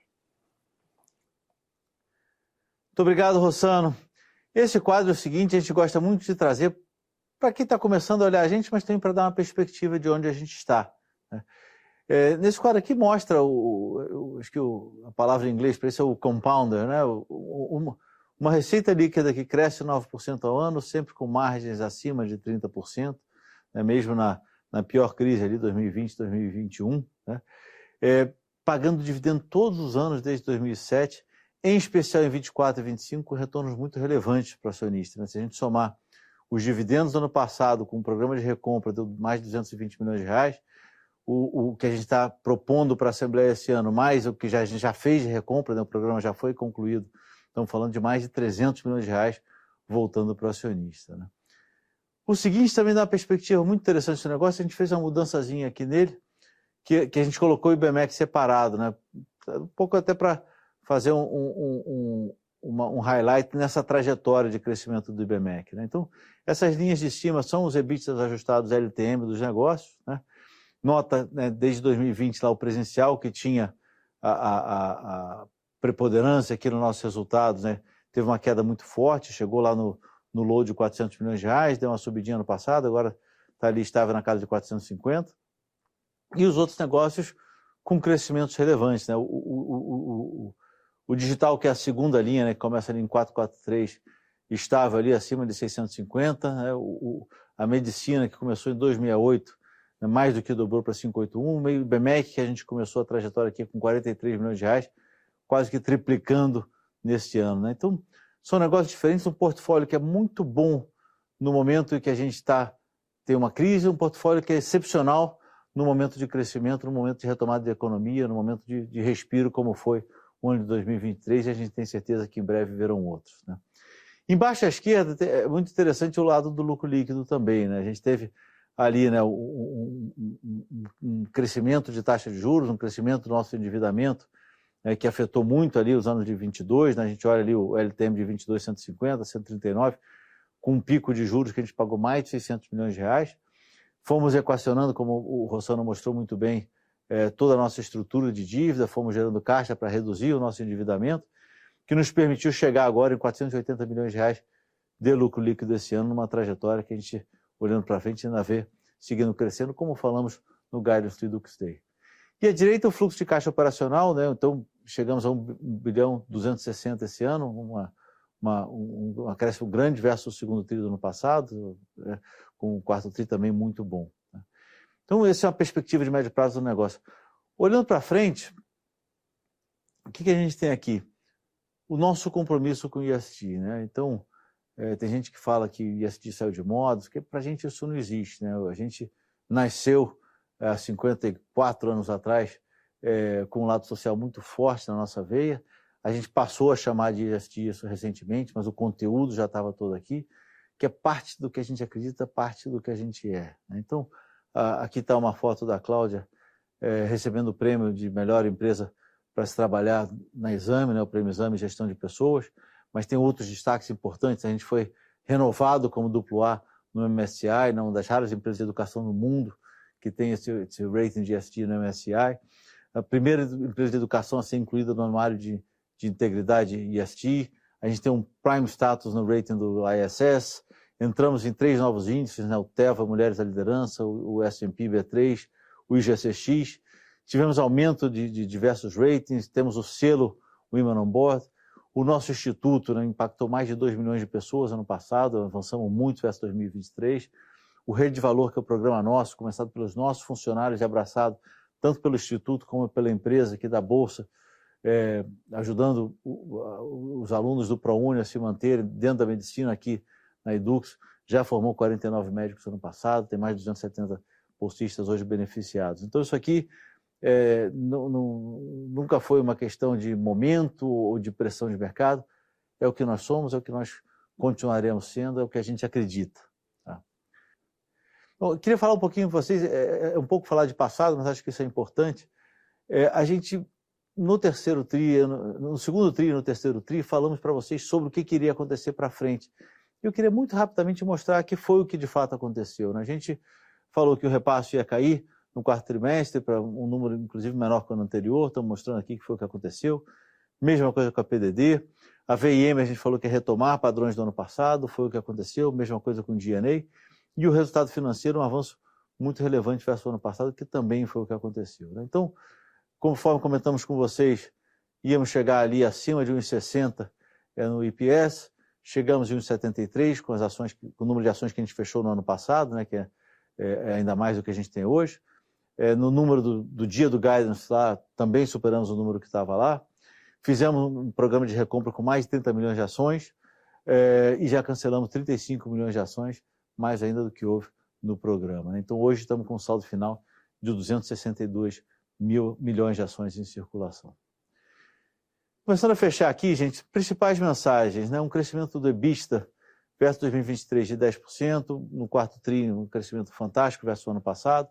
Muito obrigado, Rossano. Esse quadro é o seguinte, a gente gosta muito de trazer para quem está começando a olhar a gente, mas também para dar uma perspectiva de onde a gente está, né? Nesse quadro aqui mostra, acho que a palavra em inglês para isso é o compounder, né? Uma receita líquida que cresce 9% ao ano, sempre com margens acima de 30%, né? Mesmo na pior crise ali, 2020, 2021, né? Pagando dividendo todos os anos desde 2007, em especial em 24 e 25, com retornos muito relevantes para o acionista, né? Se a gente somar os dividendos do ano passado com o programa de recompra de mais de R$220 milhões, o que a gente está propondo para a Assembleia esse ano, mais o que a gente já fez de recompra, né? O programa já foi concluído, estamos falando de mais de R$300 milhões voltando para o acionista, né? O seguinte também dá uma perspectiva muito interessante desse negócio, a gente fez uma mudançazinha aqui nele, que a gente colocou o IBMEC separado, né? Um pouco até para fazer um highlight nessa trajetória de crescimento do IBMEC, né? Então, essas linhas de cima são os EBITDAs ajustados LTM dos negócios, né? Nota, né, desde 2020 lá o presencial, que tinha a preponderância aqui nos nossos resultados, né? Teve uma queda muito forte, chegou lá no low de R$400 milhões, deu uma subidinha no passado, agora está ali, estava na casa de 450. E os outros negócios com crescimentos relevantes, né? O digital, que é a segunda linha, né, que começa ali em 443, estava ali acima de 650, né? A medicina, que começou em 268, né, mais do que dobrou para 581, o IBMEC, que a gente começou a trajetória aqui com R$43 milhões, quase que triplicando neste ano, né? Então, são negócios diferentes, um portfólio que é muito bom no momento em que a gente tem uma crise, um portfólio que é excepcional no momento de crescimento, no momento de retomada de economia, no momento de respiro, como foi o ano de 2023, e a gente tem certeza que em breve verão outros, né? Embaixo à esquerda é muito interessante o lado do lucro líquido também, né? A gente teve ali, né, um crescimento de taxa de juros, um crescimento do nosso endividamento, né, que afetou muito ali os anos de 22, né? A gente olha ali o LTM de 22, 150, 139, com um pico de juros que a gente pagou mais de R$600 milhões. Fomos equacionando, como o Rossano mostrou muito bem, toda a nossa estrutura de dívida, fomos gerando caixa para reduzir o nosso endividamento, que nos permitiu chegar agora em R$480 milhões de lucro líquido esse ano, numa trajetória que a gente, olhando para frente, ainda vê seguindo crescendo, como falamos no Guidance do Edux Day. E à direita, o fluxo de caixa operacional, né? Então, chegamos a 1,260 bilhão esse ano, um acréscimo grande versus o segundo tri do ano passado, né? Com o quarto tri também muito bom, né? Então, essa é uma perspectiva de médio prazo do negócio. Olhando para frente, o que a gente tem aqui? O nosso compromisso com o ESG, né? Então, tem gente que fala que o ESG saiu de moda, porque para a gente isso não existe, né? A gente nasceu há 54 anos atrás com um lado social muito forte na nossa veia. A gente passou a chamar de ESG isso recentemente, mas o conteúdo já estava todo aqui, que é parte do que a gente acredita, parte do que a gente é, né? Então, aqui está uma foto da Cláudia recebendo o prêmio de melhor empresa para se trabalhar na Exame, né? O prêmio Exame Gestão de Pessoas, mas tem outros destaques importantes. A gente foi renovado como AAA no MSCI, uma das raras empresas de educação no mundo que tem esse rating de ESG no MSCI. A primeira empresa de educação a ser incluída no anuário de integridade ESG. A gente tem um Prime Status no rating do ISS. Entramos em 3 novos índices, né? O TEVA, Mulheres da Liderança, o S&P B3, o IGCX, tivemos aumento de diversos ratings, temos o selo Women on Board, o nosso instituto, né, impactou mais de 2 milhões de pessoas ano passado, avançamos muito versus 2023, o Rede de Valor, que é o programa nosso, começado pelos nossos funcionários e abraçado tanto pelo instituto como pela empresa aqui da Bolsa, ajudando os alunos do ProUni a se manterem dentro da medicina aqui na Edux, já formou 49 médicos ano passado, tem mais de 270 bolsistas hoje beneficiados. Então isso aqui nunca foi uma questão de momento ou de pressão de mercado, é o que nós somos, é o que nós continuaremos sendo, é o que a gente acredita. Tá? Bom, eu queria falar um pouquinho com vocês, um pouco falar de passado, mas acho que isso é importante. A gente, no terceiro TRI, no segundo TRI e no terceiro TRI, falamos para vocês sobre o que iria acontecer para frente. Eu queria muito rapidamente mostrar que foi o que de fato aconteceu. Né? A gente falou que o repasse ia cair no quarto trimestre para um número inclusive menor que o ano anterior, estamos mostrando aqui que foi o que aconteceu. Mesma coisa com a PDD. A VIM a gente falou que ia retomar padrões do ano passado, foi o que aconteceu, mesma coisa com o G&A. E o resultado financeiro, um avanço muito relevante versus o ano passado, que também foi o que aconteceu. Né? Então, conforme comentamos com vocês, íamos chegar ali acima de 1,60 no IPS, chegamos em 1,73 com o número de ações que a gente fechou no ano passado, né, que é ainda mais do que a gente tem hoje. No número do dia do guidance lá, também superamos o número que estava lá. Fizemos um programa de recompra com mais de 30 milhões de ações e já cancelamos 35 milhões de ações, mais ainda do que houve no programa. Né? Então hoje estamos com um saldo final de 262 milhões de ações em circulação. Começando a fechar aqui, gente, principais mensagens, né? Um crescimento do EBITDA versus 2023 de 10%, no quarto TRI um crescimento fantástico versus o ano passado.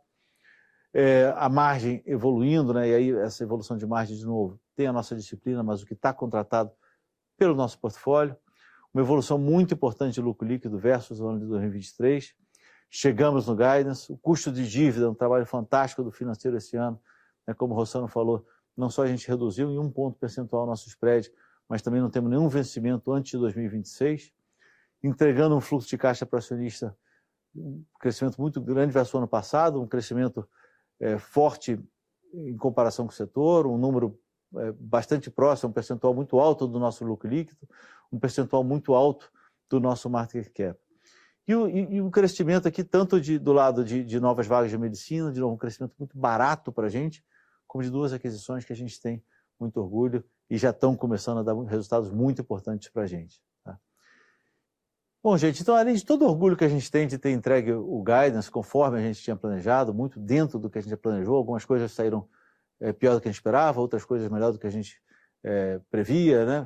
A margem evoluindo, né? E aí essa evolução de margem, de novo, tem a nossa disciplina, mas o que está contratado pelo nosso portfólio. Uma evolução muito importante de lucro líquido versus o ano de 2023. Chegamos no guidance, o custo de dívida, um trabalho fantástico do financeiro esse ano, né? Como o Rossano falou, não só a gente reduziu em 1 ponto percentual o nosso spread, mas também não temos nenhum vencimento antes de 2026, entregando um fluxo de caixa para o acionista, um crescimento muito grande versus o ano passado, um crescimento forte em comparação com o setor, um número bastante próximo, um percentual muito alto do nosso lucro líquido, um percentual muito alto do nosso market cap. E o crescimento aqui, tanto do lado de novas vagas de medicina, de novo, um crescimento muito barato para a gente, como de 2 aquisições que a gente tem muito orgulho e já estão começando a dar resultados muito importantes para a gente. Tá? Bom, gente, então, além de todo o orgulho que a gente tem de ter entregue o guidance conforme a gente tinha planejado, muito dentro do que a gente planejou, algumas coisas saíram pior do que a gente esperava, outras coisas melhor do que a gente previa, né?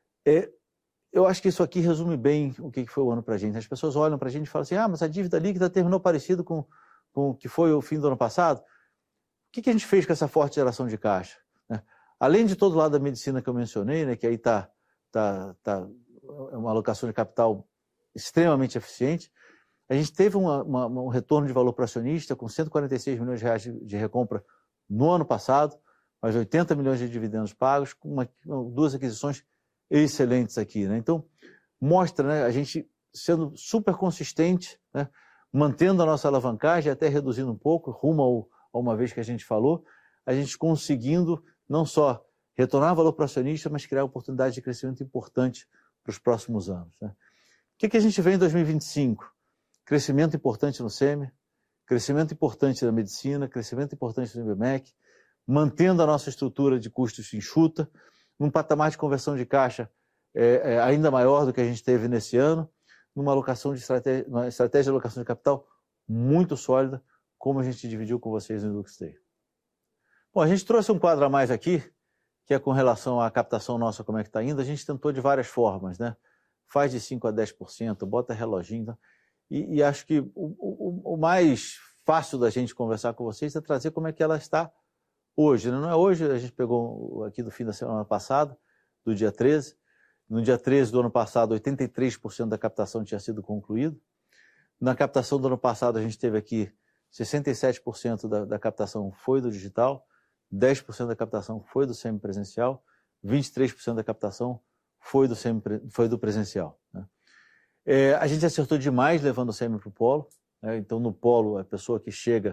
Eu acho que isso aqui resume bem o que foi o ano para a gente. As pessoas olham para a gente e falam assim, mas a dívida líquida terminou parecido com o que foi o fim do ano passado. O que a gente fez com essa forte geração de caixa? Né? Além de todo o lado da medicina que eu mencionei, né, que aí está uma alocação de capital extremamente eficiente, a gente teve um retorno de valor para o acionista com 146 milhões de reais de recompra no ano passado, mais 80 milhões de dividendos pagos, com 2 aquisições excelentes aqui. Né? Então, mostra, né, a gente sendo super consistente, né, mantendo a nossa alavancagem, até reduzindo um pouco, rumo a uma vez que a gente falou, a gente conseguindo não só retornar valor para o acionista, mas criar oportunidades de crescimento importante para os próximos anos. Né? O que a gente vê em 2025? Crescimento importante no SEMI, crescimento importante na medicina, crescimento importante no IBMEC, mantendo a nossa estrutura de custos enxuta, num patamar de conversão de caixa ainda maior do que a gente teve nesse ano, numa estratégia de alocação de capital muito sólida, como a gente dividiu com vocês no Edux Day. Bom, a gente trouxe um quadro a mais aqui, que é com relação à captação nossa, como é que está indo. A gente tentou de várias formas, né? Faz de 5% a 10%, bota reloginho. Tá? E acho que o mais fácil da gente conversar com vocês é trazer como é que ela está hoje. Né? Não é hoje, a gente pegou aqui do fim da semana passada, do dia 13. No dia 13 do ano passado, 83% da captação tinha sido concluído. Na captação do ano passado, a gente teve aqui 67% da captação foi do digital, 10% da captação foi do semipresencial, 23% da captação foi do presencial. Né? A gente acertou demais levando o semi para o polo. Né? Então, no polo, a pessoa que chega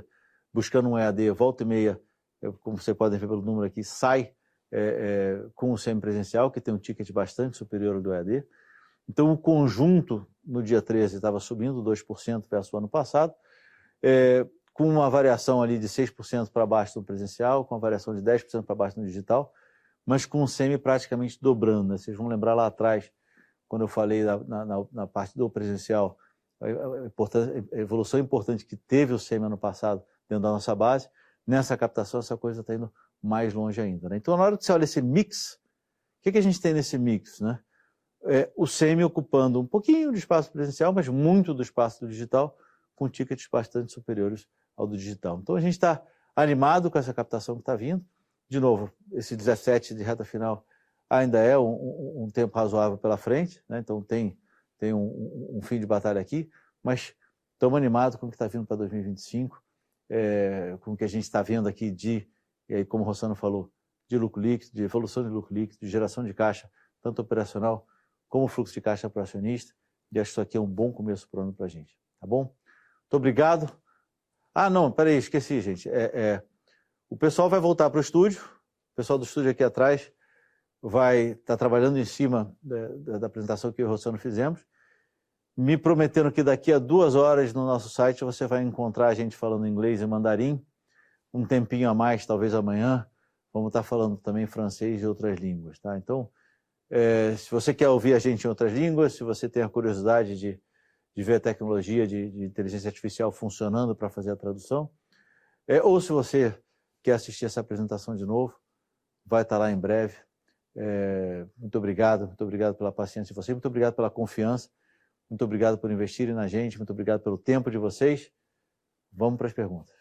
buscando um EAD, volta e meia, como vocês podem ver pelo número aqui, sai com o semipresencial, que tem um ticket bastante superior ao do EAD. Então, o conjunto, no dia 13, estava subindo 2% versus o ano passado, com uma variação ali de 6% para baixo no presencial, com uma variação de 10% para baixo no digital, mas com o semi praticamente dobrando, né? Vocês vão lembrar lá atrás, quando eu falei na parte do presencial, a evolução importante que teve o semi ano passado dentro da nossa base, nessa captação essa coisa está indo mais longe ainda, né? Então, na hora que você olha esse mix, o que a gente tem nesse mix, né? O semi ocupando um pouquinho de espaço presencial, mas muito do espaço do digital, com tickets bastante superiores ao do digital. Então a gente está animado com essa captação que está vindo. De novo, esse 17 de reta final ainda é um tempo razoável pela frente, né? Então tem um fim de batalha aqui, mas estamos animados com o que está vindo para 2025, com o que a gente está vendo aqui e aí, como o Rossano falou, de lucro líquido, de evolução de lucro líquido, de geração de caixa, tanto operacional como fluxo de caixa para o acionista, e acho que isso aqui é um bom começo para o ano para a gente, tá bom? Muito obrigado. Não, peraí, esqueci, gente. O pessoal vai voltar para o estúdio, o pessoal do estúdio aqui atrás vai estar trabalhando em cima da apresentação que eu e o Rossano fizemos, me prometendo que daqui a 2 horas no nosso site você vai encontrar a gente falando inglês e mandarim, um tempinho a mais, talvez amanhã, vamos estar falando também francês e outras línguas, tá? Então, se você quer ouvir a gente em outras línguas, se você tem a curiosidade de ver a tecnologia de inteligência artificial funcionando para fazer a tradução, ou se você quer assistir essa apresentação de novo, vai estar lá em breve. Muito obrigado pela paciência de vocês, muito obrigado pela confiança, muito obrigado por investirem na gente, muito obrigado pelo tempo de vocês. Vamos para as perguntas.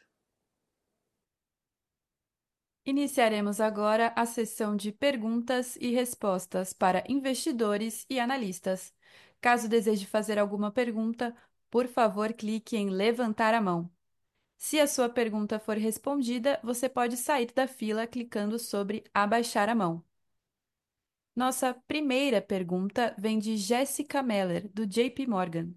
Iniciaremos agora a sessão de perguntas e respostas para investidores e analistas. Caso deseje fazer alguma pergunta, por favor, clique em levantar a mão. Se a sua pergunta for respondida, você pode sair da fila clicando sobre abaixar a mão. Nossa primeira pergunta vem de Jessica Meller, do JP Morgan.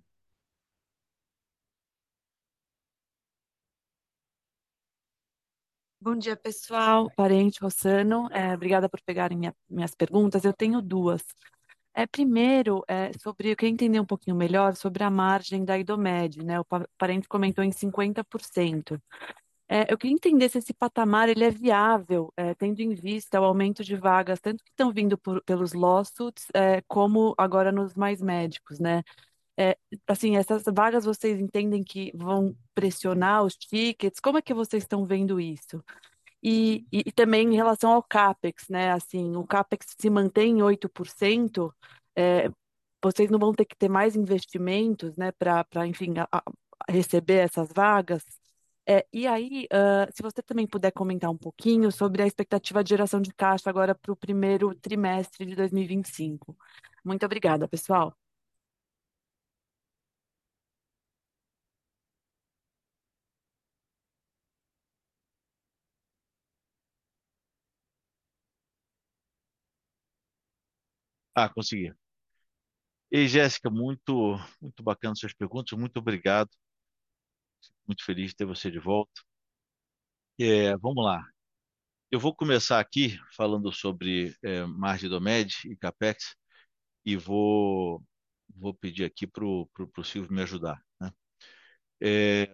Bom dia, pessoal. Parente Rossano, obrigada por pegarem minhas perguntas. Eu tenho duas. Primeiro, eu queria entender um pouquinho melhor sobre a margem da Idomed, né? O parente comentou em 50%. Eu queria entender se esse patamar ele é viável, tendo em vista o aumento de vagas, tanto que estão vindo pelos lawsuits, como agora nos mais médicos, né? Assim, essas vagas vocês entendem que vão pressionar os tickets? Como é que vocês estão vendo isso? E também em relação ao CAPEX, né? Assim, o CAPEX se mantém em 8%, é, vocês não vão ter que ter mais investimentos, né, enfim, receber essas vagas. E aí, se você também puder comentar um pouquinho sobre a expectativa de geração de caixa agora para o primeiro trimestre de 2025. Muito obrigada, pessoal. Consegui. Ei, Jéssica, muito bacana suas perguntas, muito obrigado. Muito feliz de ter você de volta. Vamos lá. Eu vou começar aqui falando sobre margem do MED e CAPEX e vou pedir aqui para o Silvio me ajudar, né? É,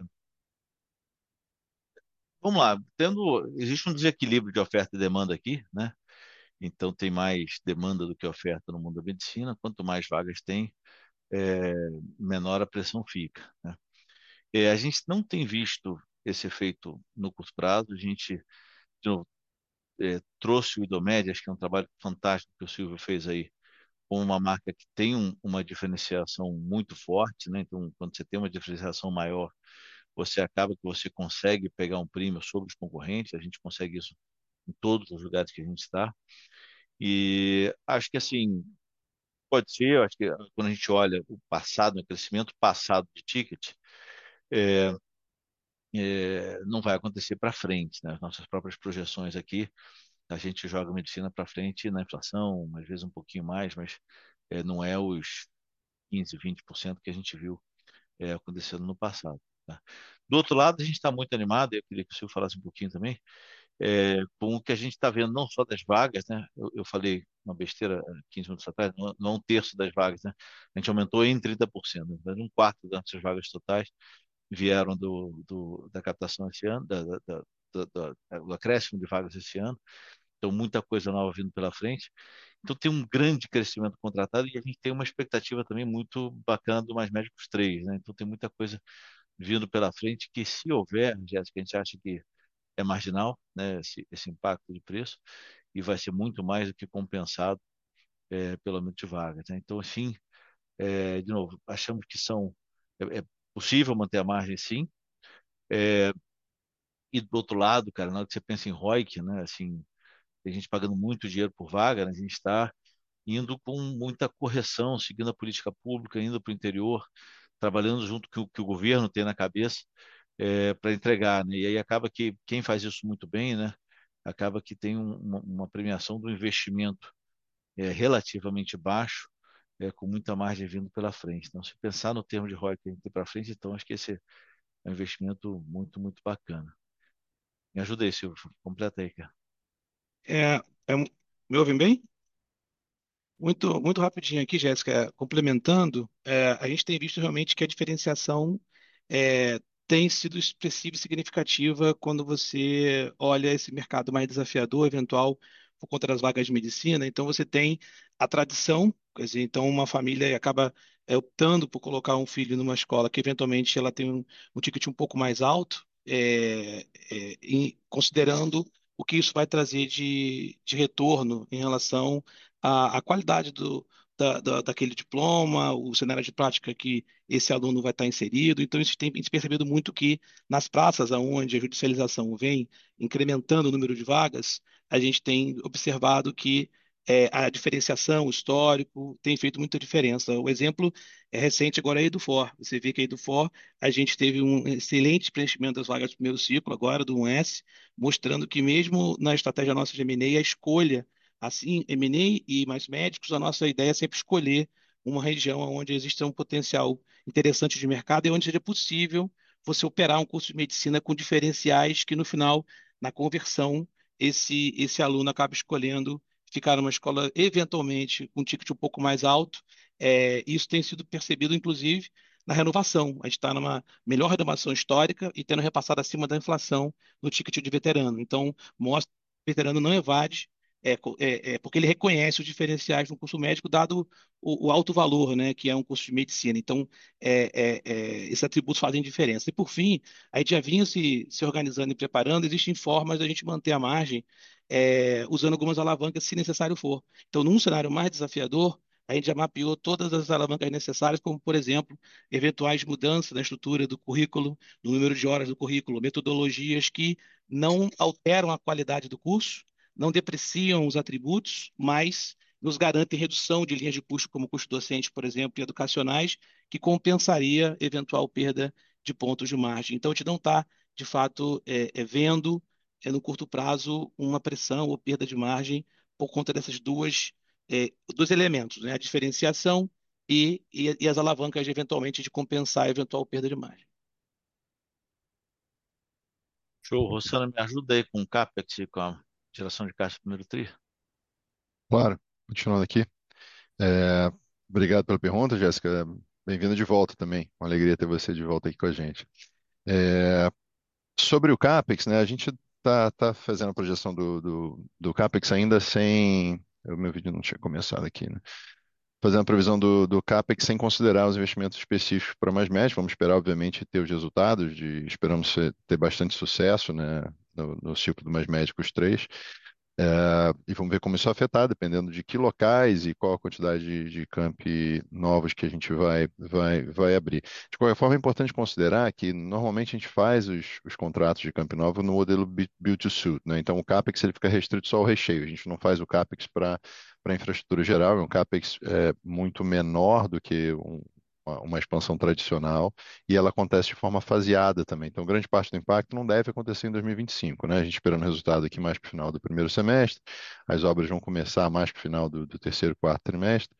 Vamos lá. Existe um desequilíbrio de oferta e demanda aqui, né? Então tem mais demanda do que oferta no mundo da medicina. Quanto mais vagas tem, é, menor a pressão fica, né? A gente não tem visto esse efeito no curto prazo. A gente, de novo, trouxe o Idomed, acho que é um trabalho fantástico que o Silvio fez aí, com uma marca que tem uma diferenciação muito forte, né? Então, quando você tem uma diferenciação maior, você acaba que você consegue pegar um prêmio sobre os concorrentes. A gente consegue isso em todos os lugares que a gente está. E acho que assim, pode ser, acho que quando a gente olha o passado, o crescimento passado de ticket, é, não vai acontecer para frente, né? As nossas próprias projeções aqui, a gente joga a medicina para frente na inflação, às vezes um pouquinho mais, mas não é os 15, 20% que a gente viu acontecendo no passado. tá? Do outro lado, a gente está muito animado, e eu queria que o senhor falasse um pouquinho também, com o que a gente está vendo, não só das vagas, né? Eu falei uma besteira 15 minutos atrás, não um terço das vagas, né? A gente aumentou em 30%, né? Um quarto das nossas vagas totais vieram da captação esse ano, do acréscimo de vagas esse ano. Então, muita coisa nova vindo pela frente. Então, tem um grande crescimento contratado e a gente tem uma expectativa também muito bacana do Mais Médicos 3, né? Então, tem muita coisa vindo pela frente que, se houver, Jéssica, a gente acha que é marginal, né, esse impacto de preço, e vai ser muito mais do que compensado pelo aumento de vagas, né? Então, assim, de novo, achamos que é possível manter a margem, sim. E do outro lado, cara, na hora que você pensa em ROIC, né, assim, tem gente pagando muito dinheiro por vaga, né, a gente está indo com muita correção, seguindo a política pública, indo para o interior, trabalhando junto com o que o governo tem na cabeça para entregar, né? E aí acaba que quem faz isso muito bem, né, acaba que tem uma premiação do investimento relativamente baixo, com muita margem vindo pela frente. Então, se pensar no termo de ROI que a gente tem para frente, então acho que esse é um investimento muito, muito bacana. Me ajuda aí, Silvio. Completa aí, cara. É, me ouvem bem? Muito, muito rapidinho aqui, Jéssica, complementando, a gente tem visto realmente que a diferenciação tem sido expressiva e significativa quando você olha esse mercado mais desafiador, eventual, por conta das vagas de medicina. Então, você tem a tradição, quer dizer, então uma família acaba optando por colocar um filho numa escola que eventualmente ela tem um ticket um pouco mais alto, considerando o que isso vai trazer de retorno em relação à qualidade daquele diploma, o cenário de prática que esse aluno vai estar inserido. Então, isso tem se percebido muito que nas praças onde a judicialização vem incrementando o número de vagas, a gente tem observado que a diferenciação, o histórico, tem feito muita diferença. O exemplo recente agora é a Edufor. Você vê que a Edufor, a gente teve um excelente preenchimento das vagas do primeiro ciclo, agora do 1S, mostrando que mesmo na estratégia nossa de M&A, a escolha, assim, M&A e mais médicos, a nossa ideia é sempre escolher uma região onde exista um potencial interessante de mercado e onde seja possível você operar um curso de medicina com diferenciais que no final, na conversão, esse aluno acaba escolhendo ficar numa escola eventualmente com um ticket um pouco mais alto. Isso tem sido percebido, inclusive, na renovação. A gente está numa melhor renovação histórica e tendo repassado acima da inflação no ticket de veterano. Então, mostra que o veterano não evade, porque ele reconhece os diferenciais no curso médico, dado o alto valor, né, que é um curso de medicina. Então, esses atributos fazem diferença. E, por fim, a gente já vinha se organizando e preparando, existem formas da gente manter a margem usando algumas alavancas, se necessário for. Então, num cenário mais desafiador, a gente já mapeou todas as alavancas necessárias, como, por exemplo, eventuais mudanças na estrutura do currículo, no número de horas do currículo, metodologias que não alteram a qualidade do curso, não depreciam os atributos, mas nos garantem redução de linhas de custo, como custo docente, por exemplo, e educacionais, que compensaria eventual perda de pontos de margem. Então, a gente não está, de fato, vendo no curto prazo uma pressão ou perda de margem por conta dessas dois elementos, né? A diferenciação e as alavancas eventualmente de compensar a eventual perda de margem. Show. Rosana, me ajuda aí com o CAPEX e com a geração de caixa do primeiro tri? Claro, continuando aqui. É, Obrigado pela pergunta, Jéssica. Bem-vinda de volta também. Uma alegria ter você de volta aqui com a gente. É, Sobre o CAPEX, né, a gente tá fazendo a projeção do CAPEX ainda sem. O meu vídeo não tinha começado aqui, né? Fazendo a previsão do CAPEX sem considerar os investimentos específicos para mais médicos. Vamos esperar, obviamente, ter os resultados, esperamos ter bastante sucesso, né, no ciclo do Mais Médicos 3. E vamos ver como isso vai afetar, dependendo de que locais e qual a quantidade de campi novos que a gente vai abrir. De qualquer forma, é importante considerar que normalmente a gente faz os contratos de campi novo no modelo Build to Suit, né? Então, o CAPEX ele fica restrito só ao recheio. A gente não faz o CAPEX para infraestrutura geral, é um CAPEX muito menor do que uma expansão tradicional e ela acontece de forma faseada também. Então, grande parte do impacto não deve acontecer em 2025, né? A gente esperando o resultado aqui mais para o final do primeiro semestre, as obras vão começar mais para o final do terceiro, quarto trimestre.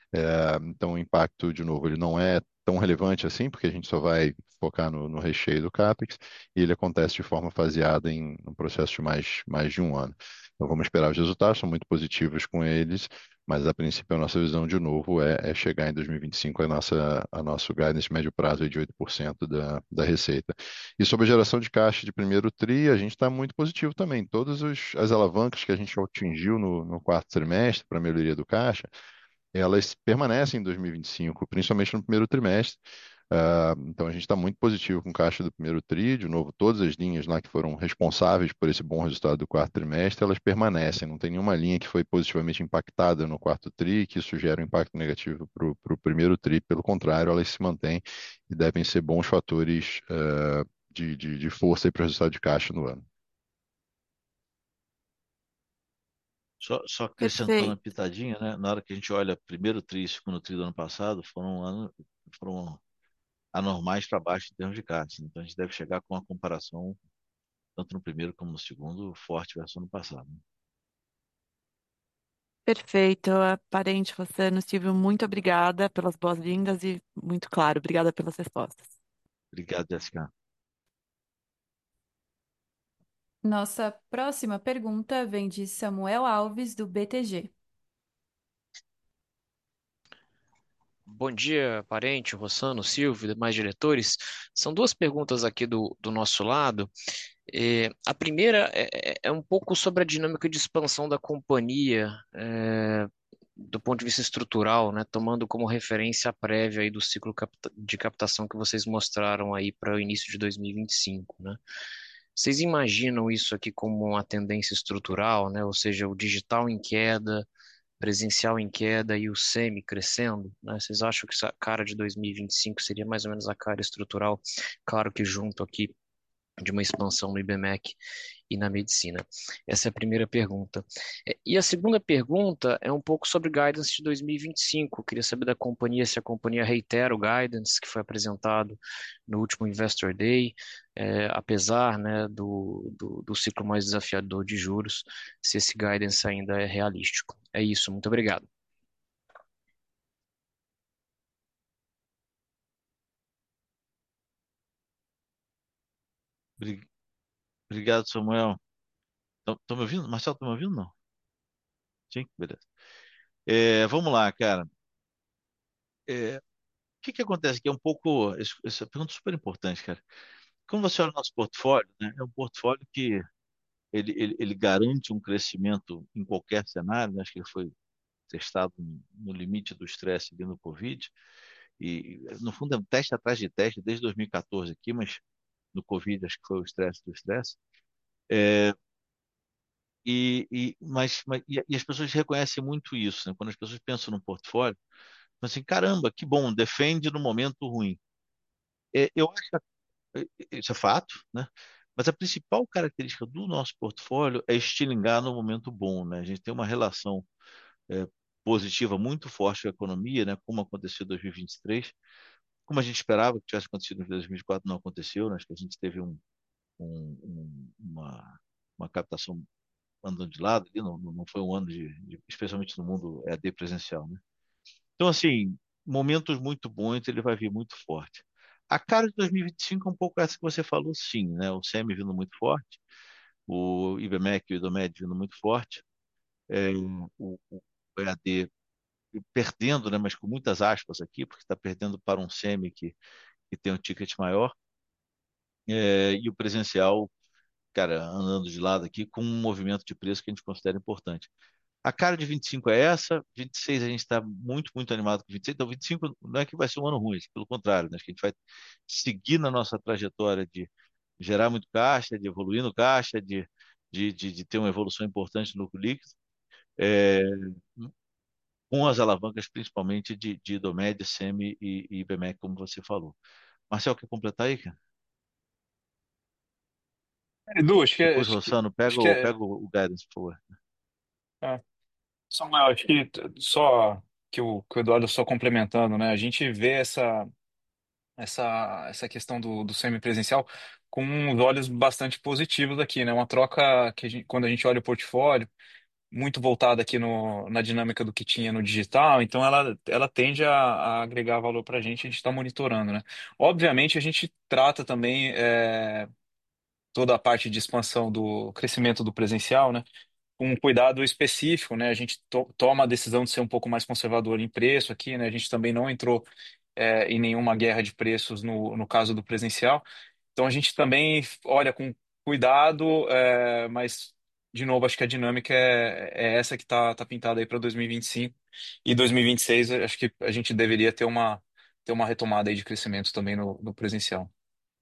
Então, o impacto, de novo, ele não é tão relevante assim, porque a gente só vai focar no recheio do CAPEX, e ele acontece de forma faseada em um processo de mais de um ano. Então, vamos esperar os resultados, são muito positivos com eles, mas a princípio a nossa visão, de novo, é chegar em 2025 a nosso guidance médio prazo aí de 8% da receita. E sobre a geração de caixa de primeiro TRI, a gente está muito positivo também. Todas as alavancas que a gente atingiu no quarto trimestre para a melhoria do caixa, elas permanecem em 2025, principalmente no primeiro trimestre. Então a gente está muito positivo com o caixa do primeiro TRI, de novo, todas as linhas lá que foram responsáveis por esse bom resultado do quarto trimestre, elas permanecem, não tem nenhuma linha que foi positivamente impactada no quarto TRI, que isso gera um impacto negativo para o primeiro TRI, pelo contrário, elas se mantêm e devem ser bons fatores de força para o resultado de caixa no ano. Só acrescentando uma Perfeito. pitadinha, né? Na hora que a gente olha primeiro tri e segundo tri do ano passado, foram anormais para baixo em termos de caixa. Então a gente deve chegar com uma comparação, tanto no primeiro como no segundo, forte versus ano passado, né? Perfeito, aparente, Rossano, Silvio, muito obrigada pelas boas-vindas e, muito claro, obrigada pelas respostas. Obrigado, Jessica. Nossa próxima pergunta vem de Samuel Alves, do BTG. Bom dia, parente, Rossano, Silvio, demais diretores. São duas perguntas aqui do nosso lado. A primeira é um pouco sobre a dinâmica de expansão da companhia, do ponto de vista estrutural, né, tomando como referência a prévia aí do ciclo de captação que vocês mostraram aí para o início de 2025, né? Vocês imaginam isso aqui como uma tendência estrutural, né? Ou seja, o digital em queda, presencial em queda e o semi crescendo, né? Vocês acham que essa cara de 2025 seria mais ou menos a cara estrutural? Claro que junto aqui de uma expansão no IBMEC e na medicina. Essa é a primeira pergunta. E a segunda pergunta é um pouco sobre guidance de 2025. Eu queria saber da companhia se a companhia reitera o guidance que foi apresentado no último Investor Day, apesar, né, do ciclo mais desafiador de juros, se esse guidance ainda é realístico. É isso, muito obrigado. Bri- Obrigado, Samuel. Estão me ouvindo? Marcelo, estão me ouvindo? Não? Sim, beleza. Vamos lá, cara. O que que acontece aqui? É um pouco. Essa pergunta é super importante, cara. Quando você olha o nosso portfólio, né, é um portfólio que ele garante um crescimento em qualquer cenário, né? Acho que ele foi testado no limite do estresse ali no Covid. E, no fundo, é um teste atrás de teste desde 2014 aqui, mas no Covid acho que foi o estresse do estresse. É, e as pessoas reconhecem muito isso, né? Quando as pessoas pensam no portfólio, pensam assim, caramba, que bom, defende no momento ruim. Eu acho que isso é fato, né? Mas a principal característica do nosso portfólio é estilingar no momento bom, né? A gente tem uma relação é, positiva muito forte com a economia, né? Como aconteceu em 2023, como a gente esperava que tivesse acontecido em 2024, não aconteceu, né? Acho que a gente teve um- um- uma, uma captação andando de lado, ali, não foi um ano especialmente no mundo EAD presencial, né? Então, assim, momentos muito bons, ele vai vir muito forte. A cara de 2025 é um pouco essa que você falou, sim, né? O SEMI vindo muito forte, o IBMEC e o IDOMED vindo muito forte, o EAD perdendo, né? Mas com muitas aspas aqui, porque está perdendo para um SEMI que tem um ticket maior, e o presencial, cara, andando de lado aqui com um movimento de preço que a gente considera importante. A cara de 25 é essa, 26 a gente está muito, muito animado com 26, então 25 não é que vai ser um ano ruim, pelo contrário, né? Acho que a gente vai seguir na nossa trajetória de gerar muito caixa, de evoluir no caixa, de ter uma evolução importante no lucro líquido, é, com as alavancas principalmente de Idomed, SEMI e IBMEC, como você falou. Marcel, quer completar aí, cara? Edu, acho que, Depois, acho que, Rossano, acho que é, pega o guidance, por favor. é. Samuel, acho que só que o Eduardo só complementando, né? A gente vê essa questão do semipresencial com uns olhos bastante positivos aqui, né? Uma troca que quando a gente olha o portfólio. muito voltada aqui na dinâmica do que tinha no digital, então ela tende a agregar valor para a gente está monitorando, né? Obviamente, a gente trata também toda a parte de expansão do crescimento do presencial, né? Com um cuidado específico, né? A gente toma a decisão de ser um pouco mais conservador em preço aqui, né? A gente também não entrou em nenhuma guerra de preços no caso do presencial. Então a gente também olha com cuidado, mas de novo acho que a dinâmica é essa que tá pintada aí para 2025 e 2026. Acho que a gente deveria ter uma retomada aí de crescimento também no presencial.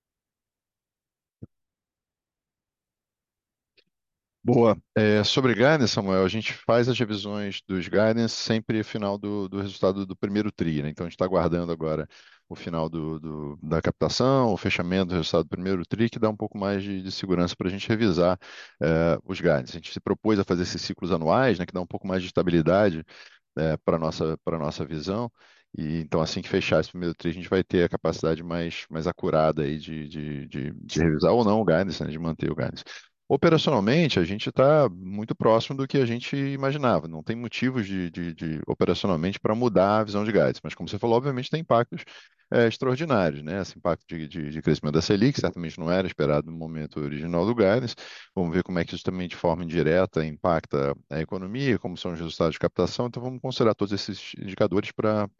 Boa. Sobre guidance, Samuel, a gente faz as revisões dos guidance sempre no final do resultado do primeiro TRI, né? Então a gente está aguardando agora o final da captação, o fechamento do resultado do primeiro TRI, que dá um pouco mais de segurança para a gente revisar os guidance. A gente se propôs a fazer esses ciclos anuais, né, que dá um pouco mais de estabilidade para nossa visão. E então, assim que fechar esse primeiro TRI, a gente vai ter a capacidade mais acurada aí de revisar ou não o guidance, né, de manter o guidance. Operacionalmente, a gente está muito próximo do que a gente imaginava. Não tem motivos operacionalmente para mudar a visão de guidance. Mas, como você falou, obviamente tem impactos extraordinários, né? Esse impacto de crescimento da Selic certamente não era esperado no momento original do guidance. Vamos ver como é que isso também, de forma indireta, impacta a economia, como são os resultados de captação. Então, vamos considerar todos esses indicadores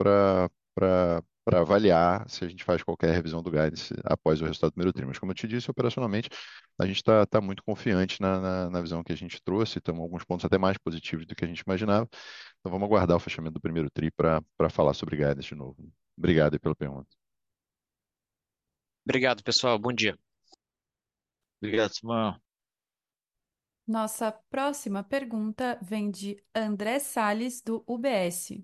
para avaliar se a gente faz qualquer revisão do guidance após o resultado do primeiro trimestre. Mas, como eu te disse, operacionalmente, a gente está muito confiante na visão que a gente trouxe. Estamos alguns pontos até mais positivos do que a gente imaginava. Então, vamos aguardar o fechamento do primeiro TRI para falar sobre guidance de novo. Obrigado aí pela pergunta. Obrigado, pessoal. Bom dia. Obrigado, Samuel. Nossa próxima pergunta vem de André Salles, do UBS.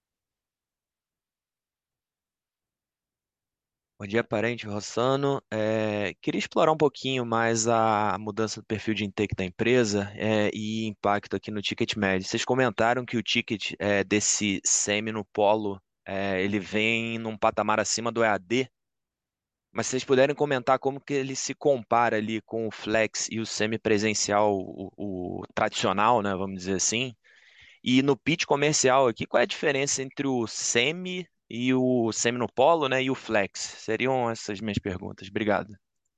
Bom dia, parente Rossano. Queria explorar um pouquinho mais a mudança do perfil de intake da empresa e impacto aqui no ticket médio. Vocês comentaram que o ticket desse semi no Polo ele vem num patamar acima do EAD, mas se vocês puderem comentar como que ele se compara ali com o Flex e o semi-presencial, o tradicional, né, vamos dizer assim. E no pitch comercial aqui, qual é a diferença entre o semi no polo, né, e o flex? Seriam essas minhas perguntas. Obrigado.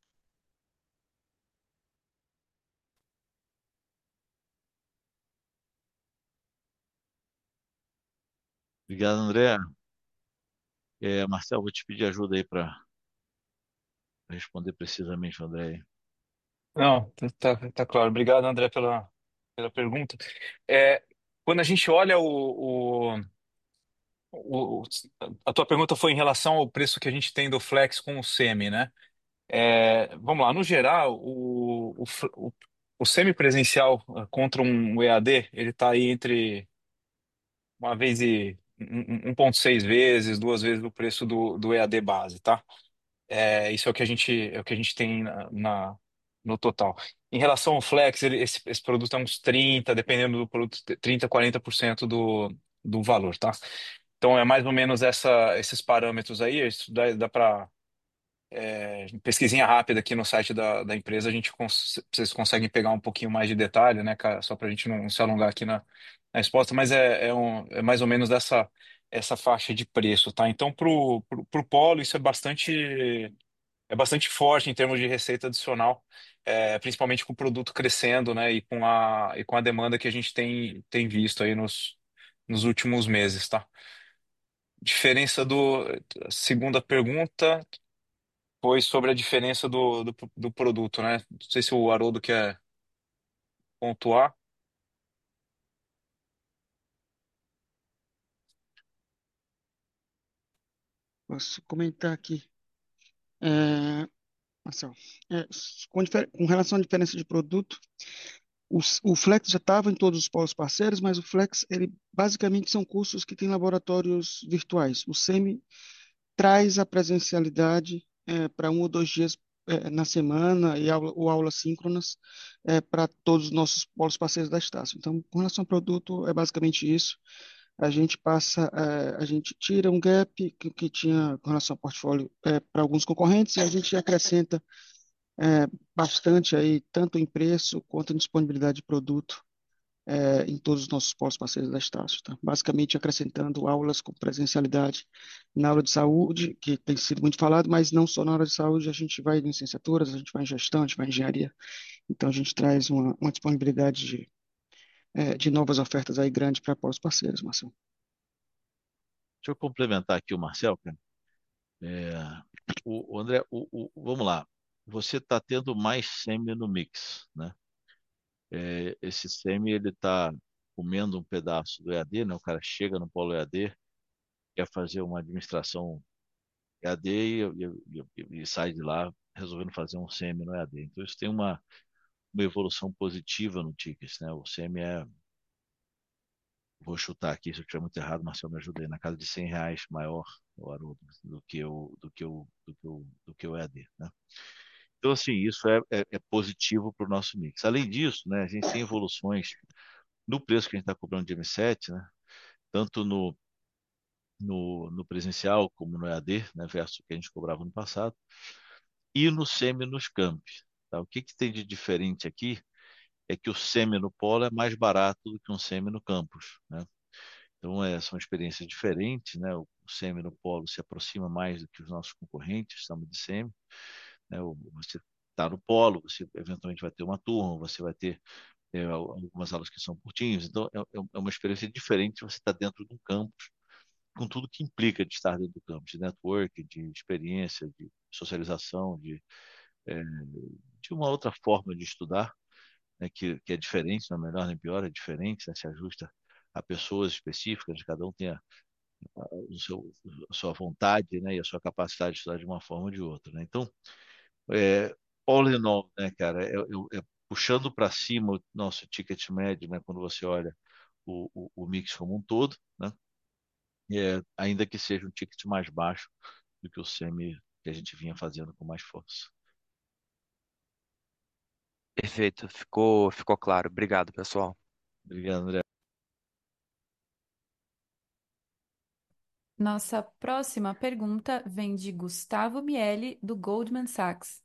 Obrigado, André. Marcelo, vou te pedir ajuda aí para responder precisamente, André. Não, tá claro. Obrigado, André, pela pergunta. É, Quando a gente olha o- a tua pergunta foi em relação ao preço que a gente tem do Flex com o Semi, né? Vamos lá, no geral, o semipresencial contra um EAD, ele está aí entre uma vez e 1,6 vezes, 2 vezes o preço do EAD base, tá? Isso é o que a gente tem no total. Em relação ao Flex, esse produto é uns 30, dependendo do produto, 30, 40% do valor, tá? Então é mais ou menos esses parâmetros aí. Isso dá para pesquisinha rápida aqui no site da empresa, vocês conseguem pegar um pouquinho mais de detalhe, né, cara? Só para a gente não se alongar aqui na resposta, mas é mais ou menos essa faixa de preço, tá? Então, pro Polo, isso é bastante forte em termos de receita adicional, principalmente com o produto crescendo, né, e com a demanda que a gente tem visto aí nos últimos meses, tá? Diferença do. Segunda pergunta foi sobre a diferença do produto, né? Não sei se o Haroldo quer pontuar. Posso comentar aqui, é, Marcelo. Com relação à diferença de produto, o Flex já estava em todos os polos parceiros, mas o Flex, ele basicamente são cursos que têm laboratórios virtuais. O Semi traz a presencialidade para 1 ou 2 dias na semana e ou aulas síncronas para todos os nossos polos parceiros da Estácio. Então, com relação ao produto, é basicamente isso. A gente tira um gap que tinha com relação ao portfólio para alguns concorrentes e a gente acrescenta bastante aí, tanto em preço quanto em disponibilidade de produto em todos os nossos polos parceiros da Estácio, tá? Basicamente acrescentando aulas com presencialidade na aula de saúde, que tem sido muito falado, mas não só na aula de saúde, a gente vai em licenciaturas, a gente vai em gestão, a gente vai em engenharia, então a gente traz uma disponibilidade de novas ofertas aí grande para polos parceiros, Marcelo. Deixa eu complementar aqui o Marcel, cara. É, o André, vamos lá. Você está tendo mais sêmi no mix, né? Esse sêmi ele está comendo um pedaço do EAD, né? O cara chega no polo EAD, quer fazer uma administração EAD e sai de lá resolvendo fazer um sêmi no EAD. Então isso tem uma evolução positiva no ticket, né? O sêmi vou chutar aqui, se eu estiver muito errado, Marcel me ajuda aí, na casa de R$ 100 maior, o Haroldo, do que o EAD, né? Então, assim, isso é positivo para o nosso mix. Além disso, né, a gente tem evoluções no preço que a gente está cobrando de M7, né, tanto no presencial como no EAD, né, versus o que a gente cobrava no passado, e no semi nos campi. Tá? O que tem de diferente aqui é que o semi no polo é mais barato do que um semi no campus, né? Então, são experiências diferentes, né? O semi no polo se aproxima mais do que os nossos concorrentes, estamos de semi, né? Você está no polo, você eventualmente vai ter uma turma, você vai ter algumas aulas que são curtinhas, então é uma experiência diferente você estar dentro de um campus, com tudo que implica de estar dentro do campus, de network, de experiência, de socialização, é, de uma outra forma de estudar, né, que é diferente, não é melhor nem pior, é diferente, né, se ajusta a pessoas específicas, cada um tem a sua vontade, né, e a sua capacidade de estudar de uma forma ou de outra, né? Então, é, all in all, né, cara, puxando para cima o nosso ticket médio, né, quando você olha o mix como um todo, né, ainda que seja um ticket mais baixo do que o semi que a gente vinha fazendo com mais força. Perfeito, ficou claro. Obrigado, pessoal. Obrigado, André. Nossa próxima pergunta vem de Gustavo Miele, do Goldman Sachs.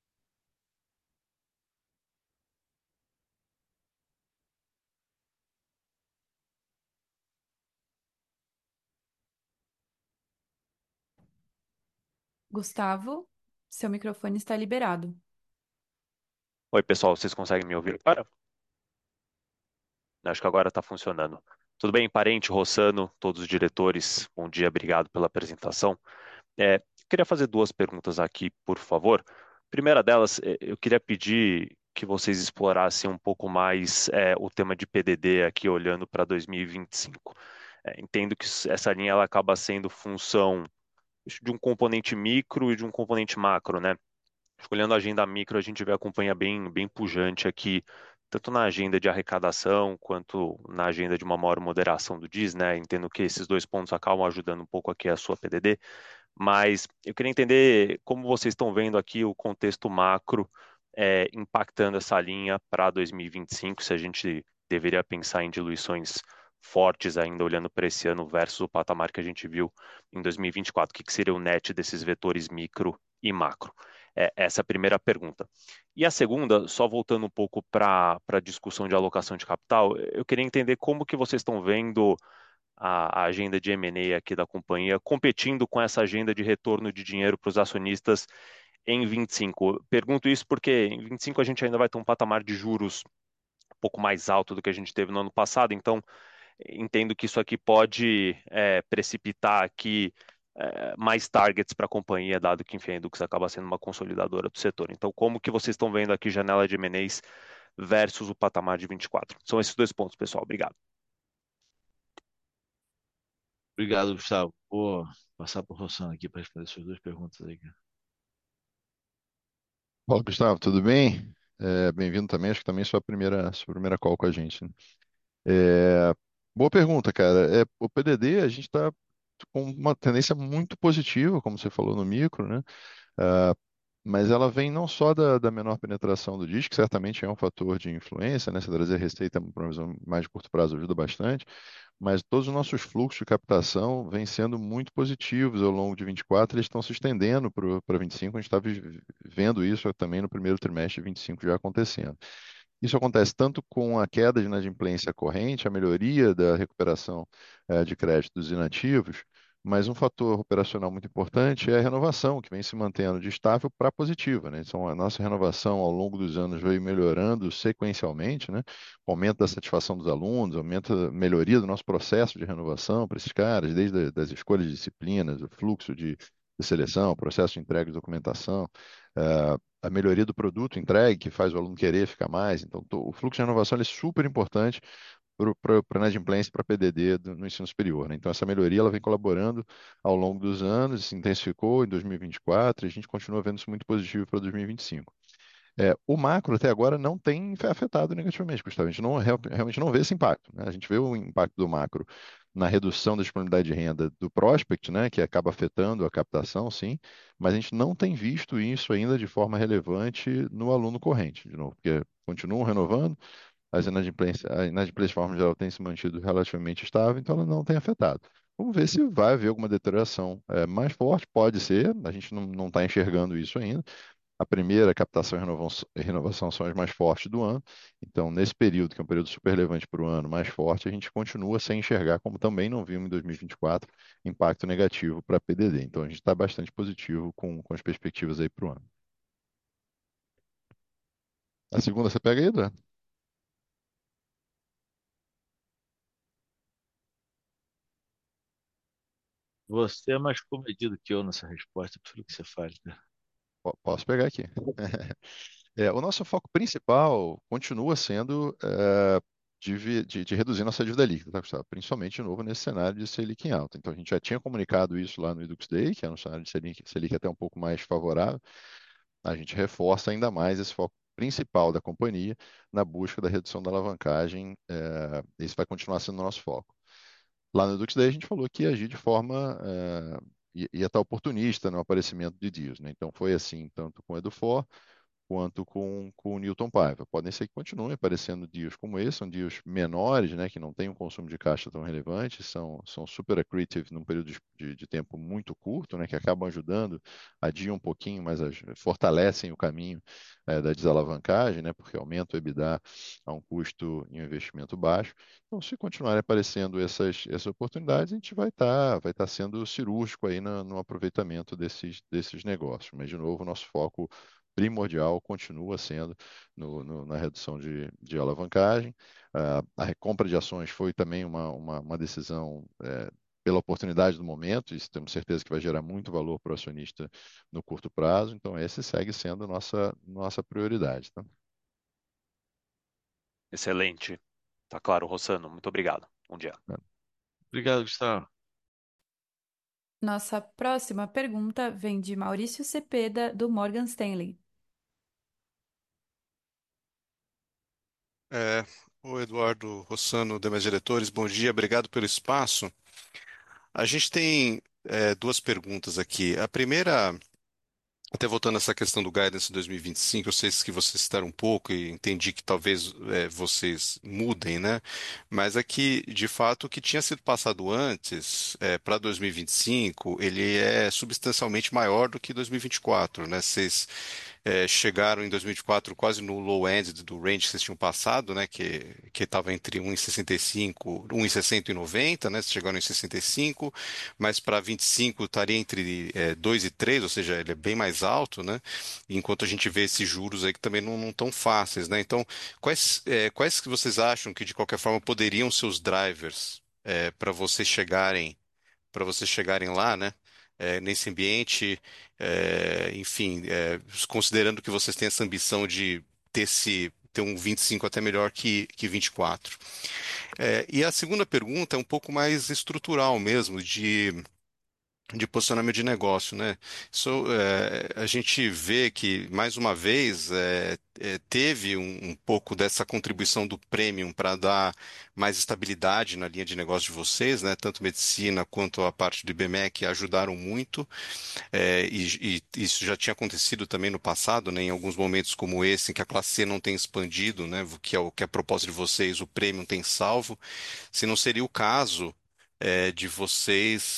Gustavo, seu microfone está liberado. Oi, pessoal, vocês conseguem me ouvir agora? Acho que agora está funcionando. Tudo bem, Parente, Rossano, todos os diretores, bom dia, obrigado pela apresentação. Queria fazer duas perguntas aqui, por favor. Primeira delas, eu queria pedir que vocês explorassem um pouco mais o tema de PDD aqui, olhando para 2025. Entendo que essa linha ela acaba sendo função de um componente micro e de um componente macro, né? Olhando a agenda micro, a gente vê a companhia bem pujante aqui, tanto na agenda de arrecadação quanto na agenda de uma maior moderação do DIS, né? Entendo que esses dois pontos acabam ajudando um pouco aqui a sua PDD, mas eu queria entender como vocês estão vendo aqui o contexto macro impactando essa linha para 2025, se a gente deveria pensar em diluições fortes ainda olhando para esse ano versus o patamar que a gente viu em 2024. O que seria o net desses vetores micro e macro? Essa é a primeira pergunta. E a segunda, só voltando um pouco para a discussão de alocação de capital, eu queria entender como que vocês estão vendo a agenda de M&A aqui da companhia competindo com essa agenda de retorno de dinheiro para os acionistas em 25. Pergunto isso porque em 25 a gente ainda vai ter um patamar de juros um pouco mais alto do que a gente teve no ano passado, então entendo que isso aqui pode precipitar aqui mais targets para a companhia, dado que, enfim, a Edux acaba sendo uma consolidadora do setor. Então, como que vocês estão vendo aqui janela de M&As versus o patamar de 24? São esses dois pontos, pessoal. Obrigado. Obrigado, Gustavo. Vou passar para o Rossano aqui para responder suas duas perguntas aí, cara. Fala, Gustavo, tudo bem? Bem-vindo também, acho que também é sua primeira call com a gente, né? Boa pergunta, cara. O PDD, a gente está com uma tendência muito positiva, como você falou no micro, né? Ah, mas ela vem não só da menor penetração do disco, que certamente é um fator de influência, né? Você trazer receita para uma visão mais de curto prazo ajuda bastante, mas todos os nossos fluxos de captação vêm sendo muito positivos ao longo de 24, eles estão se estendendo para 25, a gente está vendo isso também no primeiro trimestre de 25 já acontecendo. Isso acontece tanto com a queda de inadimplência corrente, a melhoria da recuperação de créditos inativos, mas um fator operacional muito importante é a renovação, que vem se mantendo de estável para positiva, né? Então, a nossa renovação ao longo dos anos veio melhorando sequencialmente, né? Com aumento da satisfação dos alunos, aumento da melhoria do nosso processo de renovação para esses caras, desde das escolhas de disciplinas, o fluxo de seleção, o processo de entrega de documentação, a melhoria do produto entregue, que faz o aluno querer ficar mais. Então, o fluxo de renovação ele é super importante para a inadimplência e para a PDD no ensino superior, né? Então, essa melhoria ela vem colaborando ao longo dos anos, se intensificou em 2024 e a gente continua vendo isso muito positivo para 2025. O macro até agora não tem afetado negativamente, Gustavo. A gente realmente não vê esse impacto, né? A gente vê o impacto do macro na redução da disponibilidade de renda do prospect, né, que acaba afetando a captação, sim, mas a gente não tem visto isso ainda de forma relevante no aluno corrente, de novo, porque continuam renovando, a inadimplência de forma geral tem se mantido relativamente estável, então ela não tem afetado. Vamos ver se vai haver alguma deterioração mais forte, pode ser, a gente não está enxergando isso ainda. A primeira, a captação e renovação são as mais fortes do ano. Então, nesse período, que é um período super relevante para o ano, mais forte, a gente continua sem enxergar, como também não vimos em 2024, impacto negativo para a PDD. Então, a gente está bastante positivo com as perspectivas aí para o ano. A segunda você pega aí, Eduardo? Você é mais comedido que eu nessa resposta, eu prefiro que você fale, né? Posso pegar aqui. O nosso foco principal continua sendo de reduzir nossa dívida líquida, tá, Gustavo? Principalmente, de novo, nesse cenário de Selic em alta. Então, a gente já tinha comunicado isso lá no Edux Day, que é um cenário de Selic até um pouco mais favorável. A gente reforça ainda mais esse foco principal da companhia na busca da redução da alavancagem. Esse vai continuar sendo o nosso foco. Lá no Edux Day, a gente falou que ia agir de forma ia estar oportunista no aparecimento de deals, né? Então, foi assim tanto com o Edufor quanto com o Newton Paiva. Podem ser que continuem aparecendo deals como esse, são deals menores, né, que não têm um consumo de caixa tão relevante, são super accretive num período de tempo muito curto, né, que acabam ajudando, adiam um pouquinho, mas fortalecem o caminho da desalavancagem, né, porque aumenta o EBITDA a um custo e um investimento baixo. Então, se continuarem aparecendo essas oportunidades, a gente vai tá sendo cirúrgico aí no aproveitamento desses negócios. Mas, de novo, o nosso foco primordial continua sendo na redução de alavancagem. A recompra de ações foi também uma decisão pela oportunidade do momento, e temos certeza que vai gerar muito valor para o acionista no curto prazo. Então, esse segue sendo nossa prioridade, tá? Excelente. Tá claro, Rossano. Muito obrigado. Bom dia. Obrigado, Gustavo. Nossa próxima pergunta vem de Maurício Cepeda, do Morgan Stanley. É, o Eduardo Rossano, demais diretores, bom dia, obrigado pelo espaço. A gente tem duas perguntas aqui. A primeira, até voltando a essa questão do guidance 2025, eu sei que vocês citaram um pouco e entendi que talvez vocês mudem, né? Mas aqui, de fato, o que tinha sido passado antes para 2025, ele é substancialmente maior do que 2024, né? Vocês chegaram em 2024 quase no low end do range que vocês tinham passado, né, que estava entre 1,65, 1,60 e 90, né, vocês chegaram em 65, mas para 25 estaria entre 2 e 3, ou seja, ele é bem mais alto, né, enquanto a gente vê esses juros aí que também não tão fáceis, né, então quais que vocês acham que de qualquer forma poderiam ser os drivers para vocês chegarem lá, né? Nesse ambiente, enfim, considerando que vocês têm essa ambição de ter um 25 até melhor que 24. E a segunda pergunta é um pouco mais estrutural mesmo, de posicionamento de negócio, né? A gente vê que, mais uma vez, teve um pouco dessa contribuição do Premium para dar mais estabilidade na linha de negócio de vocês, né? Tanto medicina quanto a parte do IBMEC ajudaram muito, e isso já tinha acontecido também no passado, né? Em alguns momentos como esse, em que a classe C não tem expandido, né? Que é a proposta de vocês, o Premium tem salvo. Se não seria o caso de vocês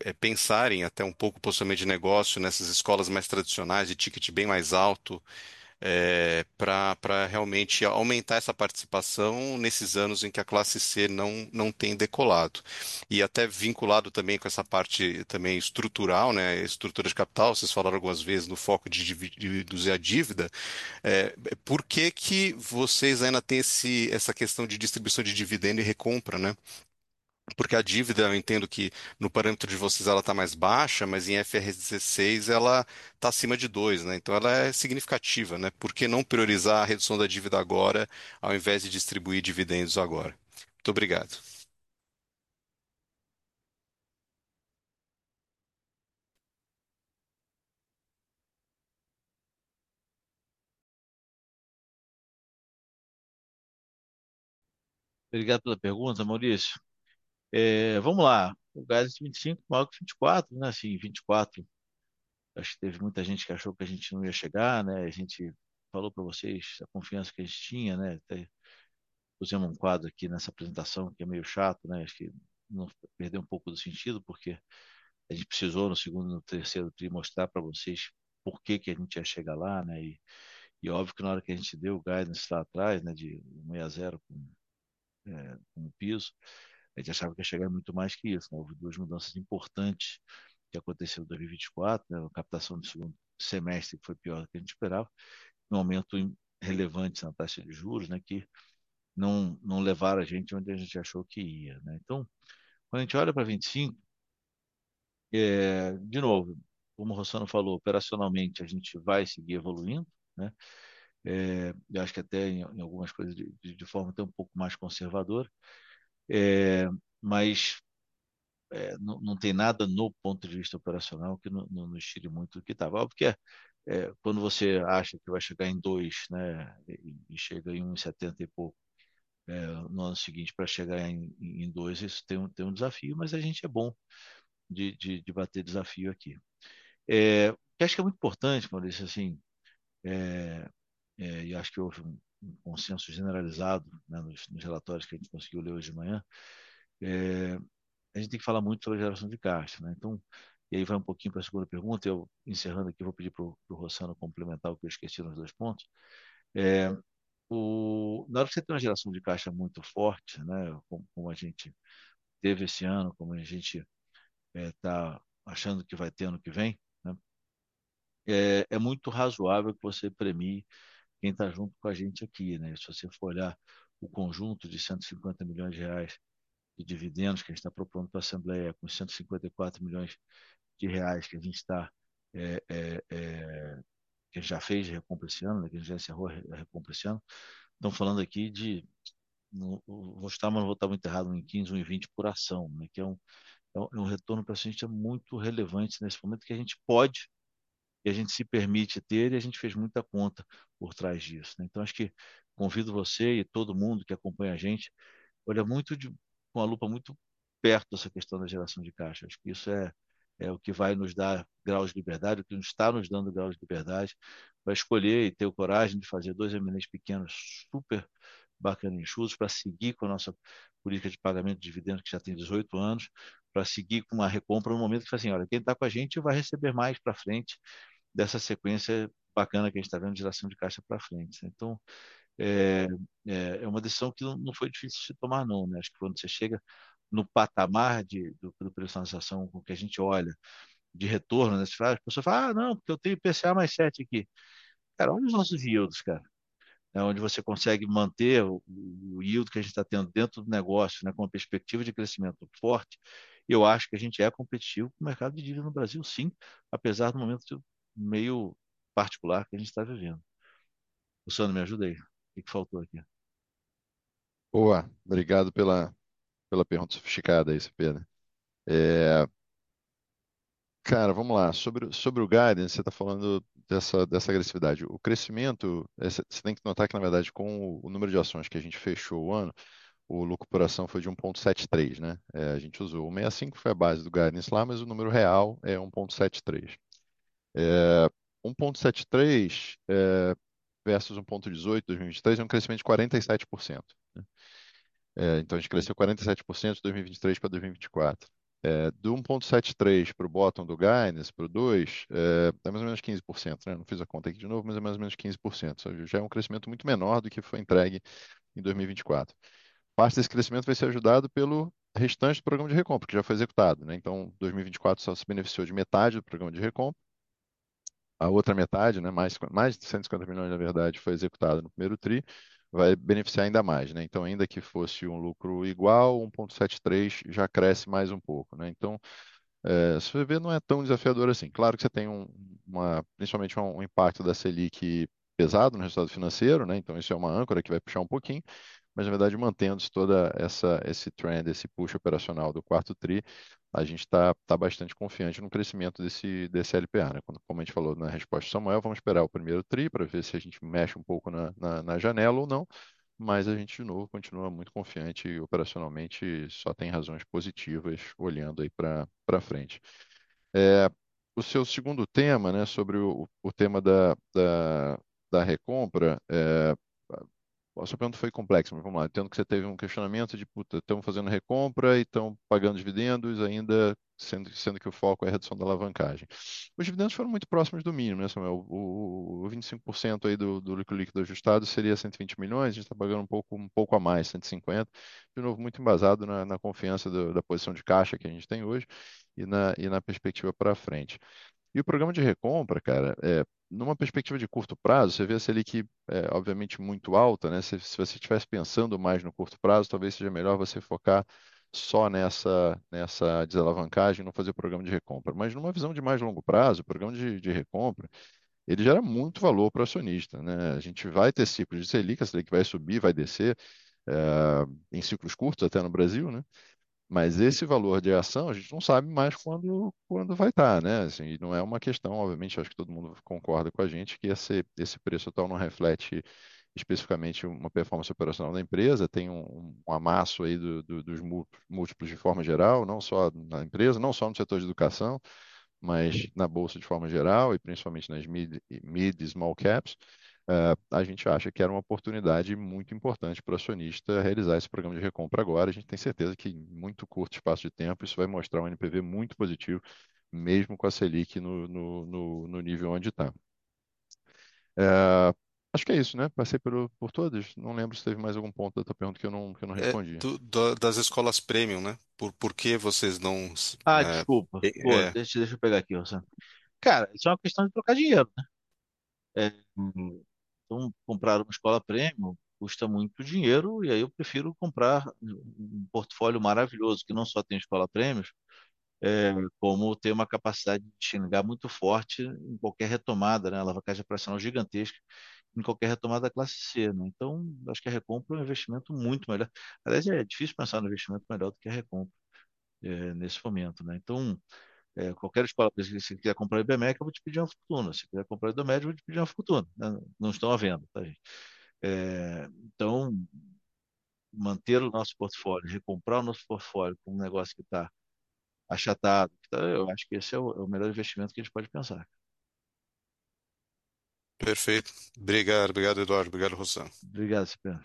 pensarem até um pouco o posicionamento de negócio nessas escolas mais tradicionais, de ticket bem mais alto, para realmente aumentar essa participação nesses anos em que a classe C não tem decolado. E até vinculado também com essa parte também estrutural, né, estrutura de capital, vocês falaram algumas vezes no foco de reduzir a dívida, por que que vocês ainda têm essa questão de distribuição de dividendo e recompra, né? Porque a dívida, eu entendo que no parâmetro de vocês ela está mais baixa, mas em FR 16 ela está acima de 2, né? Então ela é significativa, né? Por que não priorizar a redução da dívida agora, ao invés de distribuir dividendos agora? Muito obrigado. Obrigado pela pergunta, Maurício. Vamos lá. O Gás 25 maior que 24, né? Assim, 24, acho que teve muita gente que achou que a gente não ia chegar, né? A gente falou para vocês a confiança que a gente tinha, né? Até pusemos um quadro aqui nessa apresentação que é meio chato, né? Acho que não perdeu um pouco do sentido, porque a gente precisou no segundo e no terceiro tri mostrar para vocês por que que a gente ia chegar lá, né? E óbvio que na hora que a gente deu o guidance lá atrás, né, de 1,60 com o piso, a gente achava que ia chegar muito mais que isso, né? Houve duas mudanças importantes que aconteceram em 2024, né? A captação do segundo semestre que foi pior do que a gente esperava, um aumento relevante na taxa de juros, né? Que não levaram a gente onde a gente achou que ia, né? Então, quando a gente olha para 25, de novo, como o Rossano falou, operacionalmente a gente vai seguir evoluindo, né? Eu acho que até em algumas coisas de forma até um pouco mais conservadora, é, mas não tem nada no ponto de vista operacional que não nos tire muito do que estava. Óbvio que quando você acha que vai chegar em 2, né, e chega em 1,70 e pouco no ano seguinte para chegar em 2, isso tem um desafio, mas a gente é bom de bater desafio aqui. Eu acho que é muito importante, Maurício, assim, é, e acho que houve um consenso generalizado, né, nos relatórios que a gente conseguiu ler hoje de manhã, é, a gente tem que falar muito sobre a geração de caixa, né? Então, e aí vai um pouquinho para a segunda pergunta, eu encerrando aqui, vou pedir para o Rossano complementar o que eu esqueci nos dois pontos. É, Na hora que você tem uma geração de caixa muito forte, né, como a gente teve esse ano, como a gente está achando que vai ter ano que vem, né, é muito razoável que você premie quem está junto com a gente aqui, né? Se você for olhar o conjunto de 150 milhões de reais de dividendos que a gente está propondo para a Assembleia, com 154 milhões de reais que a gente está que a gente já fez de recompra esse ano, né, que a gente já encerrou a recompra esse ano, estão falando aqui de, vou estar, mas não vou estar muito errado, 1,15, 1,20 por ação, né, que é um retorno para a gente muito relevante nesse momento que a gente pode e a gente se permite ter e a gente fez muita conta por trás disso, né? Então, acho que convido você e todo mundo que acompanha a gente, olha com a lupa muito perto essa questão da geração de caixa. Acho que isso é o que vai nos dar graus de liberdade, o que nos está nos dando graus de liberdade, para escolher e ter o coragem de fazer dois M&As pequenos super bacana e enxutos para seguir com a nossa política de pagamento de dividendos, que já tem 18 anos, para seguir com uma recompra no momento que assim, olha, quem está com a gente vai receber mais para frente dessa sequência bacana que a gente está vendo de geração de caixa para frente. Então, é, é uma decisão que não foi difícil de tomar, não. Né? Acho que quando você chega no patamar do personalização com que a gente olha de retorno, né? A pessoa fala, não, porque eu tenho IPCA mais 7 aqui. Cara, olha os nossos yields, cara. Onde você consegue manter o yield que a gente está tendo dentro do negócio, né, com uma perspectiva de crescimento forte, eu acho que a gente é competitivo com o mercado de dívida no Brasil, sim, apesar do momento meio particular que a gente está vivendo. Luciano, me ajuda aí. O que faltou aqui? Boa, obrigado pela pergunta sofisticada aí, Pedro. É, cara, vamos lá. Sobre o guidance, você está falando dessa agressividade. O crescimento, você tem que notar que, na verdade, com o número de ações que a gente fechou o ano, o lucro por ação foi de 1,73, né? A gente usou o 65, foi a base do guidance lá, mas o número real é 1,73. É, 1,73 versus 1,18 em 2023 é um crescimento de 47%. Né? Então a gente cresceu 47% de 2023 para 2024. Do 1,73 para o bottom do guidance, para o 2, é mais ou menos 15%, né? Não fiz a conta aqui de novo, mas é mais ou menos 15%. Ou seja, já é um crescimento muito menor do que foi entregue em 2024. Parte desse crescimento vai ser ajudado pelo restante do programa de recompra, que já foi executado, né? Então, 2024 só se beneficiou de metade do programa de recompra. A outra metade, né, mais de 150 milhões, na verdade, foi executada no primeiro TRI, vai beneficiar ainda mais, né? Então, ainda que fosse um lucro igual, 1,73 já cresce mais um pouco, né? Então, se você ver, não é tão desafiador assim. Claro que você tem principalmente um impacto da Selic pesado no resultado financeiro, né? Então, isso é uma âncora que vai puxar um pouquinho, mas na verdade, mantendo-se toda esse trend, esse push operacional do quarto TRI, a gente está bastante confiante no crescimento desse LPA, né? Como a gente falou na resposta do Samuel, vamos esperar o primeiro TRI para ver se a gente mexe um pouco na janela ou não, mas a gente, de novo, continua muito confiante e operacionalmente só tem razões positivas olhando aí para frente. É, o seu segundo tema, né, sobre o tema da recompra, a sua pergunta foi complexa, mas vamos lá. Entendo que você teve um questionamento de, puta, estão fazendo recompra e estão pagando dividendos, ainda sendo que o foco é a redução da alavancagem. Os dividendos foram muito próximos do mínimo, né, Samuel? O 25% aí do lucro líquido ajustado seria 120 milhões, a gente está pagando um pouco a mais, 150. De novo, muito embasado na confiança da posição de caixa que a gente tem hoje e na perspectiva para frente. E o programa de recompra, cara, numa perspectiva de curto prazo, você vê a Selic, obviamente, muito alta, né? Se você estivesse pensando mais no curto prazo, talvez seja melhor você focar só nessa desalavancagem, não fazer o programa de recompra. Mas numa visão de mais longo prazo, o programa de recompra, ele gera muito valor para o acionista, né? A gente vai ter ciclos de Selic, a Selic vai subir, vai descer, em ciclos curtos até no Brasil, né? Mas esse valor de ação a gente não sabe mais quando vai estar, né? Assim, e não é uma questão, obviamente, acho que todo mundo concorda com a gente que esse preço atual não reflete especificamente uma performance operacional da empresa, tem um amasso aí dos múltiplos de forma geral, não só na empresa, não só no setor de educação, mas na bolsa de forma geral e principalmente nas mid e small caps. A gente acha que era uma oportunidade muito importante para o acionista realizar esse programa de recompra agora. A gente tem certeza que em muito curto espaço de tempo isso vai mostrar um NPV muito positivo, mesmo com a Selic no nível onde está. Acho que é isso, né? Passei por todas. Não lembro se teve mais algum ponto da tua pergunta que eu não respondi. Das escolas premium, né? Por que vocês não. Ah, É, desculpa. Pô, é, deixa eu pegar aqui, Rosana. Cara, isso é uma questão de trocar dinheiro, né? Então, comprar uma escola premium custa muito dinheiro e aí eu prefiro comprar um portfólio maravilhoso que não só tem escola premium, como ter uma capacidade de enxergar muito forte em qualquer retomada, né? Alavancagem operacional gigantesca em qualquer retomada da classe C, né? Então, acho que a recompra é um investimento muito melhor. Aliás, é difícil pensar no investimento melhor do que a recompra, nesse momento, né? Então, qualquer escola, se você quiser comprar o IBMEC, eu vou te pedir uma fortuna. Se quiser comprar o IDOMED, eu vou te pedir uma fortuna, né? Não estão à venda, tá, gente? Então, manter o nosso portfólio, recomprar o nosso portfólio com um negócio que está achatado, eu acho que esse é o melhor investimento que a gente pode pensar. perfeito. Obrigado, Eduardo. Obrigado, Rosana. Obrigado, Cipriano.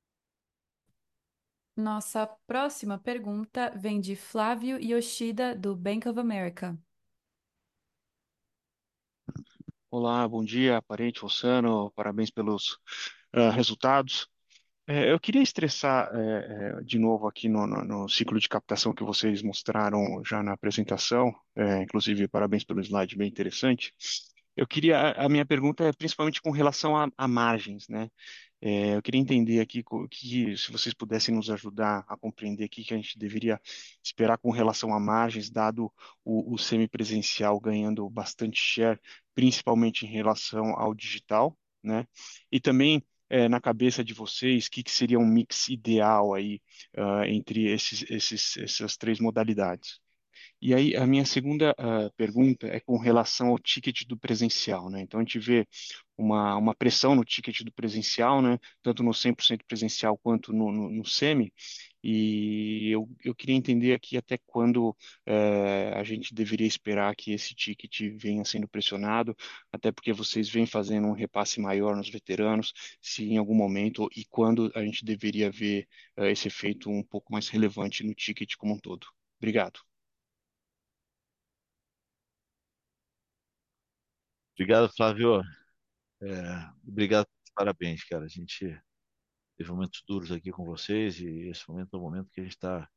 Nossa próxima pergunta vem de Flávio Yoshida, do Bank of America. Olá, bom dia, parente Rossano, parabéns pelos resultados. Eu queria estressar de novo aqui no ciclo de captação que vocês mostraram já na apresentação, inclusive parabéns pelo slide bem interessante. A minha pergunta é principalmente com relação a margens, né? Eu queria entender aqui se vocês pudessem nos ajudar a compreender o que a gente deveria esperar com relação a margens, dado o semipresencial ganhando bastante share, principalmente em relação ao digital, né? E também na cabeça de vocês, que seria um mix ideal aí entre essas três modalidades? E aí, a minha segunda pergunta é com relação ao ticket do presencial, né? Então, a gente vê uma pressão no ticket do presencial, né? Tanto no 100% presencial quanto no semi. E eu queria entender aqui até quando a gente deveria esperar que esse ticket venha sendo pressionado, até porque vocês vêm fazendo um repasse maior nos veteranos, se em algum momento e quando a gente deveria ver esse efeito um pouco mais relevante no ticket como um todo. Obrigado. Obrigado, Flávio. Obrigado, parabéns, cara. A gente teve momentos duros aqui com vocês e esse momento é um momento que a gente está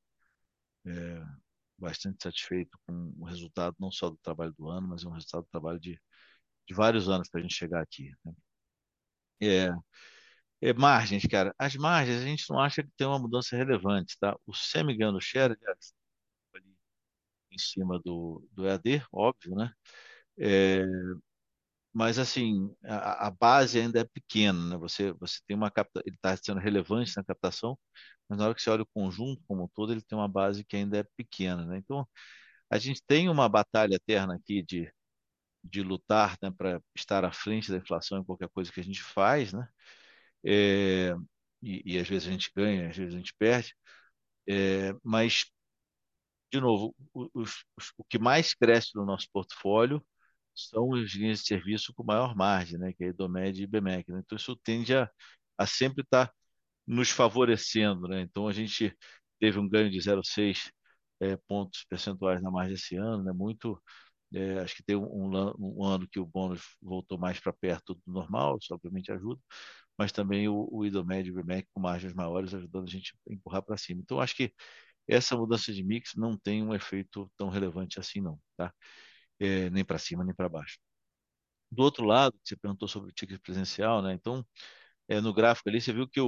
bastante satisfeito com o resultado, não só do trabalho do ano, mas é um resultado do trabalho de vários anos para a gente chegar aqui, né? É, margens, cara. As margens a gente não acha que tem uma mudança relevante, tá? O semi ganhando share, aliás, ali em cima do EAD, óbvio, né? É, mas assim, a base ainda é pequena, né? Você tem ele está sendo relevante na captação, mas na hora que você olha o conjunto como um todo, ele tem uma base que ainda é pequena, né? Então, a gente tem uma batalha eterna aqui de lutar, né, para estar à frente da inflação em qualquer coisa que a gente faz, né? É, e às vezes a gente ganha, às vezes a gente perde, mas, de novo, o que mais cresce no nosso portfólio são as linhas de serviço com maior margem, né, que é Idomed e IBMEC, né? Então isso tende a sempre estar nos favorecendo, né? Então a gente teve um ganho de 0,6 pontos percentuais na margem esse ano, né? Muito, acho que tem um ano que o bônus voltou mais para perto do normal, isso obviamente ajuda, mas também o Idomed e o IBMEC com margens maiores ajudando a gente a empurrar para cima. Então acho que essa mudança de mix não tem um efeito tão relevante assim, não, tá? Nem para cima nem para baixo. Do outro lado, você perguntou sobre o ticket presencial, né? Então, no gráfico ali, você viu que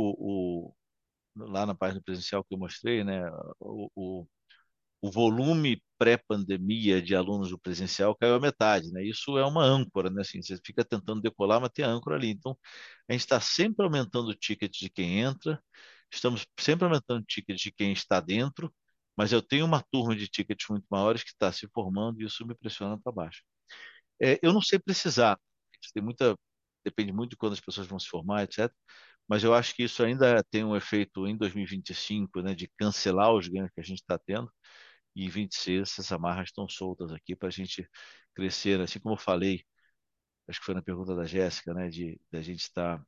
lá na página presencial que eu mostrei, né? O, o, o volume pré-pandemia de alunos do presencial caiu a metade, né? Isso é uma âncora, né? Assim, você fica tentando decolar, mas tem âncora ali. Então, a gente está sempre aumentando o ticket de quem entra, estamos sempre aumentando o ticket de quem está dentro, mas eu tenho uma turma de tickets muito maiores que está se formando e isso me pressiona para baixo. Eu não sei precisar, tem muita, depende muito de quando as pessoas vão se formar, etc. Mas eu acho que isso ainda tem um efeito em 2025, né, de cancelar os ganhos que a gente está tendo, e em 26 essas amarras estão soltas aqui para a gente crescer, assim como eu falei, acho que foi na pergunta da Jéssica, né, de da gente estar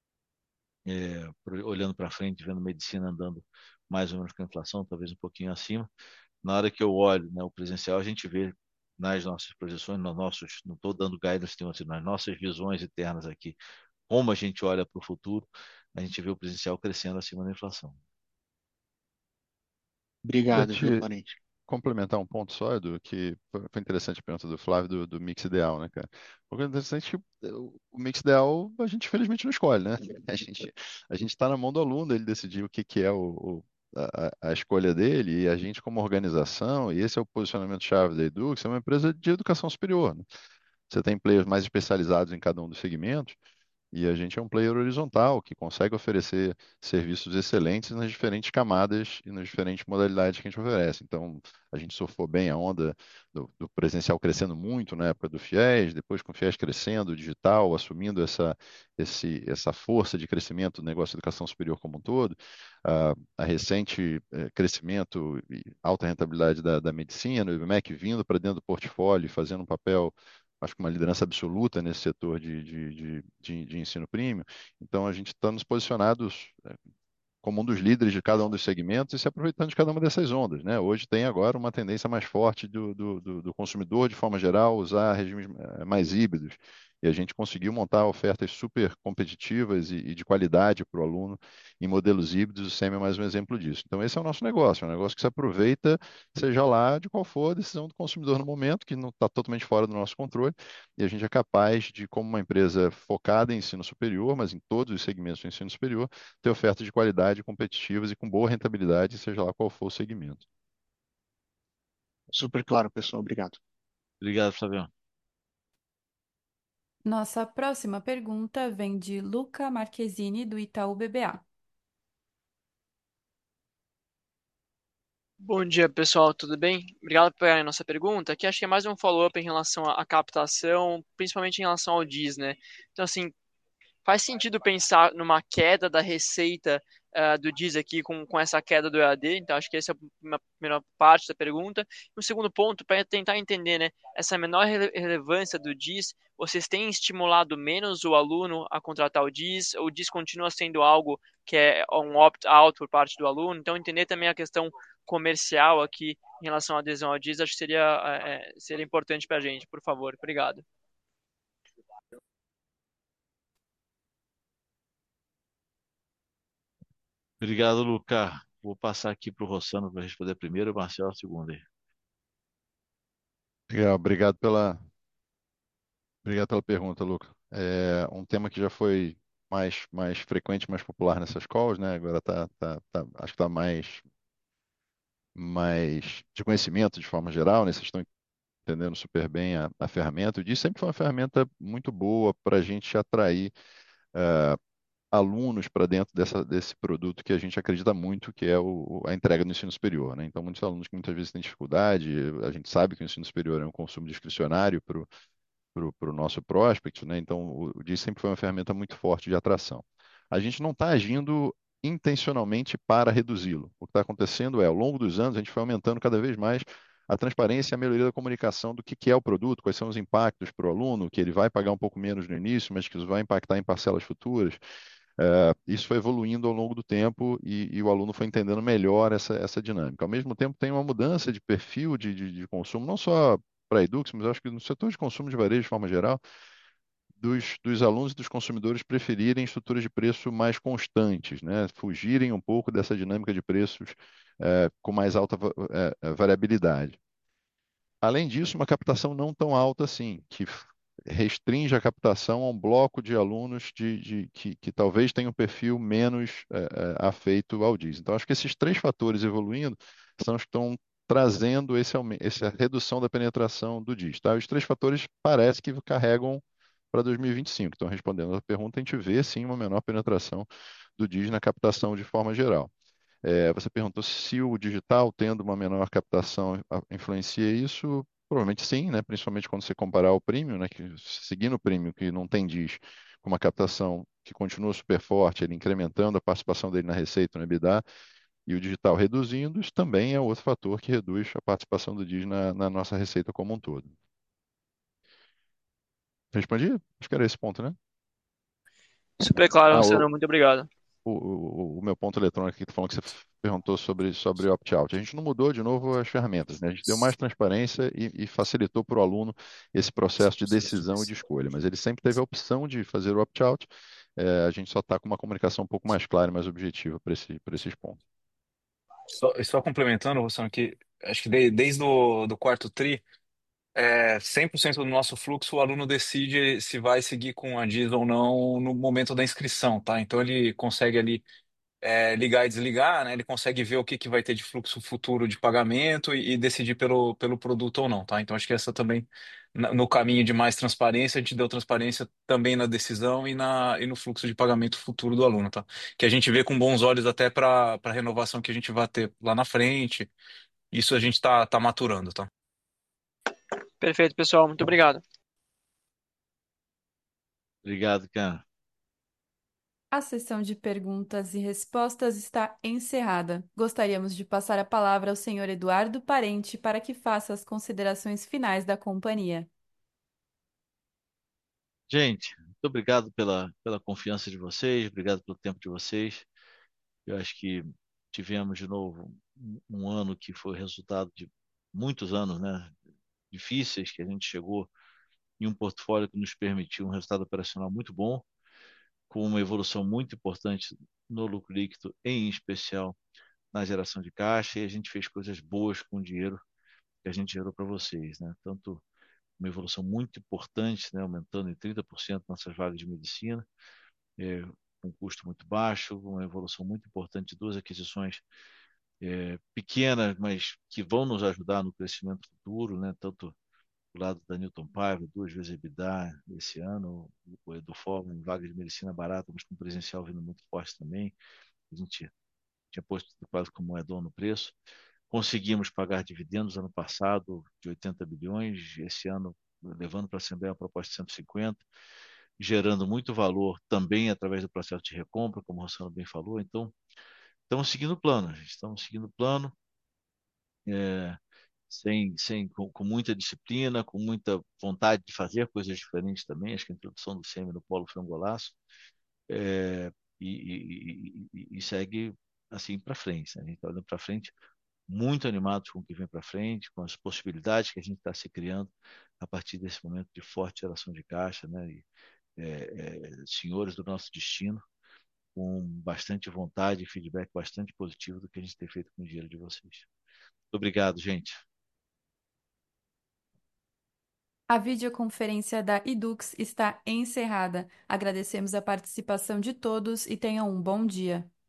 olhando para frente, vendo medicina andando mais ou menos com a inflação, talvez um pouquinho acima. Na hora que eu olho, né, o presencial, a gente vê nas nossas projeções, nos nossos, não estou dando guidance, assim, nas nossas visões internas aqui, como a gente olha para o futuro, a gente vê o presencial crescendo acima da inflação. Queria Obrigado, viu, te parente? complementar um ponto só, Edu, que foi interessante a pergunta do Flávio do mix ideal, né, cara? Porque é interessante que o mix ideal a gente infelizmente não escolhe, né? A gente está na mão do aluno, ele decidir o que, que é a escolha dele, e a gente, como organização, e esse é o posicionamento-chave da Edux, é uma empresa de educação superior, né? Você tem players mais especializados em cada um dos segmentos, e a gente é um player horizontal que consegue oferecer serviços excelentes nas diferentes camadas e nas diferentes modalidades que a gente oferece. Então, a gente surfou bem a onda do presencial crescendo muito na época do FIES, depois com o FIES crescendo, o digital assumindo essa força de crescimento do negócio de educação superior como um todo, a recente crescimento e alta rentabilidade da medicina, o IBMEC vindo para dentro do portfólio, e fazendo um papel, acho que uma liderança absoluta nesse setor de ensino premium. Então, a gente está nos posicionados como um dos líderes de cada um dos segmentos e se aproveitando de cada uma dessas ondas, né? Hoje tem agora uma tendência mais forte do consumidor, de forma geral, usar regimes mais híbridos. E a gente conseguiu montar ofertas super competitivas e de qualidade para o aluno em modelos híbridos. O SEMI é mais um exemplo disso. Então, esse é o nosso negócio, é um negócio que se aproveita, seja lá de qual for a decisão do consumidor no momento, que não está totalmente fora do nosso controle, e a gente é capaz de, como uma empresa focada em ensino superior, mas em todos os segmentos do ensino superior, ter ofertas de qualidade, competitivas e com boa rentabilidade, seja lá qual for o segmento. Super claro, pessoal. Obrigado. Obrigado, Flavião. Nossa próxima pergunta vem de Luca Marquezini, do Itaú BBA. Bom dia, pessoal, tudo bem? Obrigado por pegar a nossa pergunta, que acho que é mais um follow-up em relação à captação, principalmente em relação ao DIS, né? Então, assim, faz sentido pensar numa queda da receita do DIS aqui com essa queda do EAD? Então, acho que essa é a primeira parte da pergunta. E o segundo ponto, para tentar entender, né, essa menor relevância do DIS, vocês têm estimulado menos o aluno a contratar o DIS? Ou o DIS continua sendo algo que é um opt-out por parte do aluno? Então, entender também a questão comercial aqui em relação à adesão ao DIS, acho que seria importante para a gente, por favor. Obrigado. Obrigado, Luca. Vou passar aqui para o Rossano para responder primeiro e o Marcelo a segunda aí. Legal, obrigado pela pergunta, Luca. É um tema que já foi mais frequente, mais popular nessas calls, né? Agora acho que está mais de conhecimento de forma geral, né? Vocês estão entendendo super bem a ferramenta. O DIS sempre foi uma ferramenta muito boa para a gente atrair alunos para dentro desse produto que a gente acredita muito, que é a entrega do ensino superior, né? Então, muitos alunos que muitas vezes têm dificuldade, a gente sabe que o ensino superior é um consumo discricionário para o nosso prospect, né? Então, o DIS sempre foi uma ferramenta muito forte de atração. A gente não está agindo intencionalmente para reduzi-lo. O que está acontecendo é, ao longo dos anos, a gente foi aumentando cada vez mais a transparência e a melhoria da comunicação do que é o produto, quais são os impactos para o aluno, que ele vai pagar um pouco menos no início, mas que isso vai impactar em parcelas futuras. Isso foi evoluindo ao longo do tempo e o aluno foi entendendo melhor essa dinâmica. Ao mesmo tempo, tem uma mudança de perfil de consumo, não só para a Edux, mas acho que no setor de consumo de varejo, de forma geral, dos alunos e dos consumidores preferirem estruturas de preço mais constantes, né? Fugirem um pouco dessa dinâmica de preços com mais alta variabilidade. Além disso, uma captação não tão alta assim, que restringe a captação a um bloco de alunos que talvez tenham um perfil menos afeito ao DIS. Então, acho que esses três fatores evoluindo são os que estão trazendo essa redução da penetração do DIS. Tá? Os três fatores parece que carregam para 2025. Então, respondendo a pergunta, a gente vê sim uma menor penetração do DIS na captação de forma geral. Você perguntou se o digital, tendo uma menor captação, influencia isso? Provavelmente sim, né? Principalmente quando você comparar o premium, né? Que, seguindo o premium, que não tem diz, com uma captação que continua super forte, ele incrementando a participação dele na receita, no EBITDA, e o digital reduzindo, isso também é outro fator que reduz a participação do DIS na nossa receita como um todo. Respondi? Acho que era esse ponto, né? Super claro, Ah, Luciano, muito obrigado. o meu ponto eletrônico aqui, falando que você perguntou sobre o opt-out. A gente não mudou de novo as ferramentas, né? A gente deu mais transparência e facilitou para o aluno esse processo de decisão e de escolha, mas ele sempre teve a opção de fazer o opt-out. A gente só está com uma comunicação um pouco mais clara e mais objetiva para esses pontos. Só complementando, Rossano, que acho que desde do quarto tri, 100% do nosso fluxo, o aluno decide se vai seguir com a DIS ou não no momento da inscrição, tá? Então ele consegue ali ligar e desligar, né? Ele consegue ver o que vai ter de fluxo futuro de pagamento e decidir pelo produto ou não, tá? Então acho que essa também, no caminho de mais transparência, a gente deu transparência também na decisão e no fluxo de pagamento futuro do aluno, tá? Que a gente vê com bons olhos até para a renovação que a gente vai ter lá na frente. Isso a gente tá maturando, tá? Perfeito, pessoal, muito obrigado. Obrigado, cara. A sessão de perguntas e respostas está encerrada. Gostaríamos de passar a palavra ao senhor Eduardo Parente para que faça as considerações finais da companhia. Gente, muito obrigado pela confiança de vocês, obrigado pelo tempo de vocês. Eu acho que tivemos de novo um ano que foi resultado de muitos anos, né, difíceis, que a gente chegou em um portfólio que nos permitiu um resultado operacional muito bom, com uma evolução muito importante no lucro líquido, em especial na geração de caixa, e a gente fez coisas boas com o dinheiro que a gente gerou para vocês, né? Tanto uma evolução muito importante, né, aumentando em 30% nossas vagas de medicina, é, com um custo muito baixo, uma evolução muito importante de duas aquisições pequenas, mas que vão nos ajudar no crescimento futuro, né? Tanto do lado da Newton Paiva, 2 vezes EBITDA esse ano, o Eduform, em vaga de medicina barata, mas com presencial vindo muito forte também. A gente tinha posto quase como é dono no preço. Conseguimos pagar dividendos ano passado de 80 bilhões, esse ano levando para a Assembleia uma proposta de 150, gerando muito valor também através do processo de recompra, como o Rossano bem falou. Então, estamos seguindo o plano, gente. Estamos seguindo o plano, é, com muita disciplina, com muita vontade de fazer coisas diferentes também. Acho que a introdução do SEMI no Polo foi um golaço. É, e segue assim para frente, né? A gente está olhando para frente muito animados com o que vem para frente, com as possibilidades que a gente está se criando a partir desse momento de forte geração de caixa, né? Senhores do nosso destino. com bastante vontade e feedback bastante positivo do que a gente tem feito com o dinheiro de vocês. Obrigado, gente. A videoconferência da Edux está encerrada. Agradecemos a participação de todos e tenham um bom dia.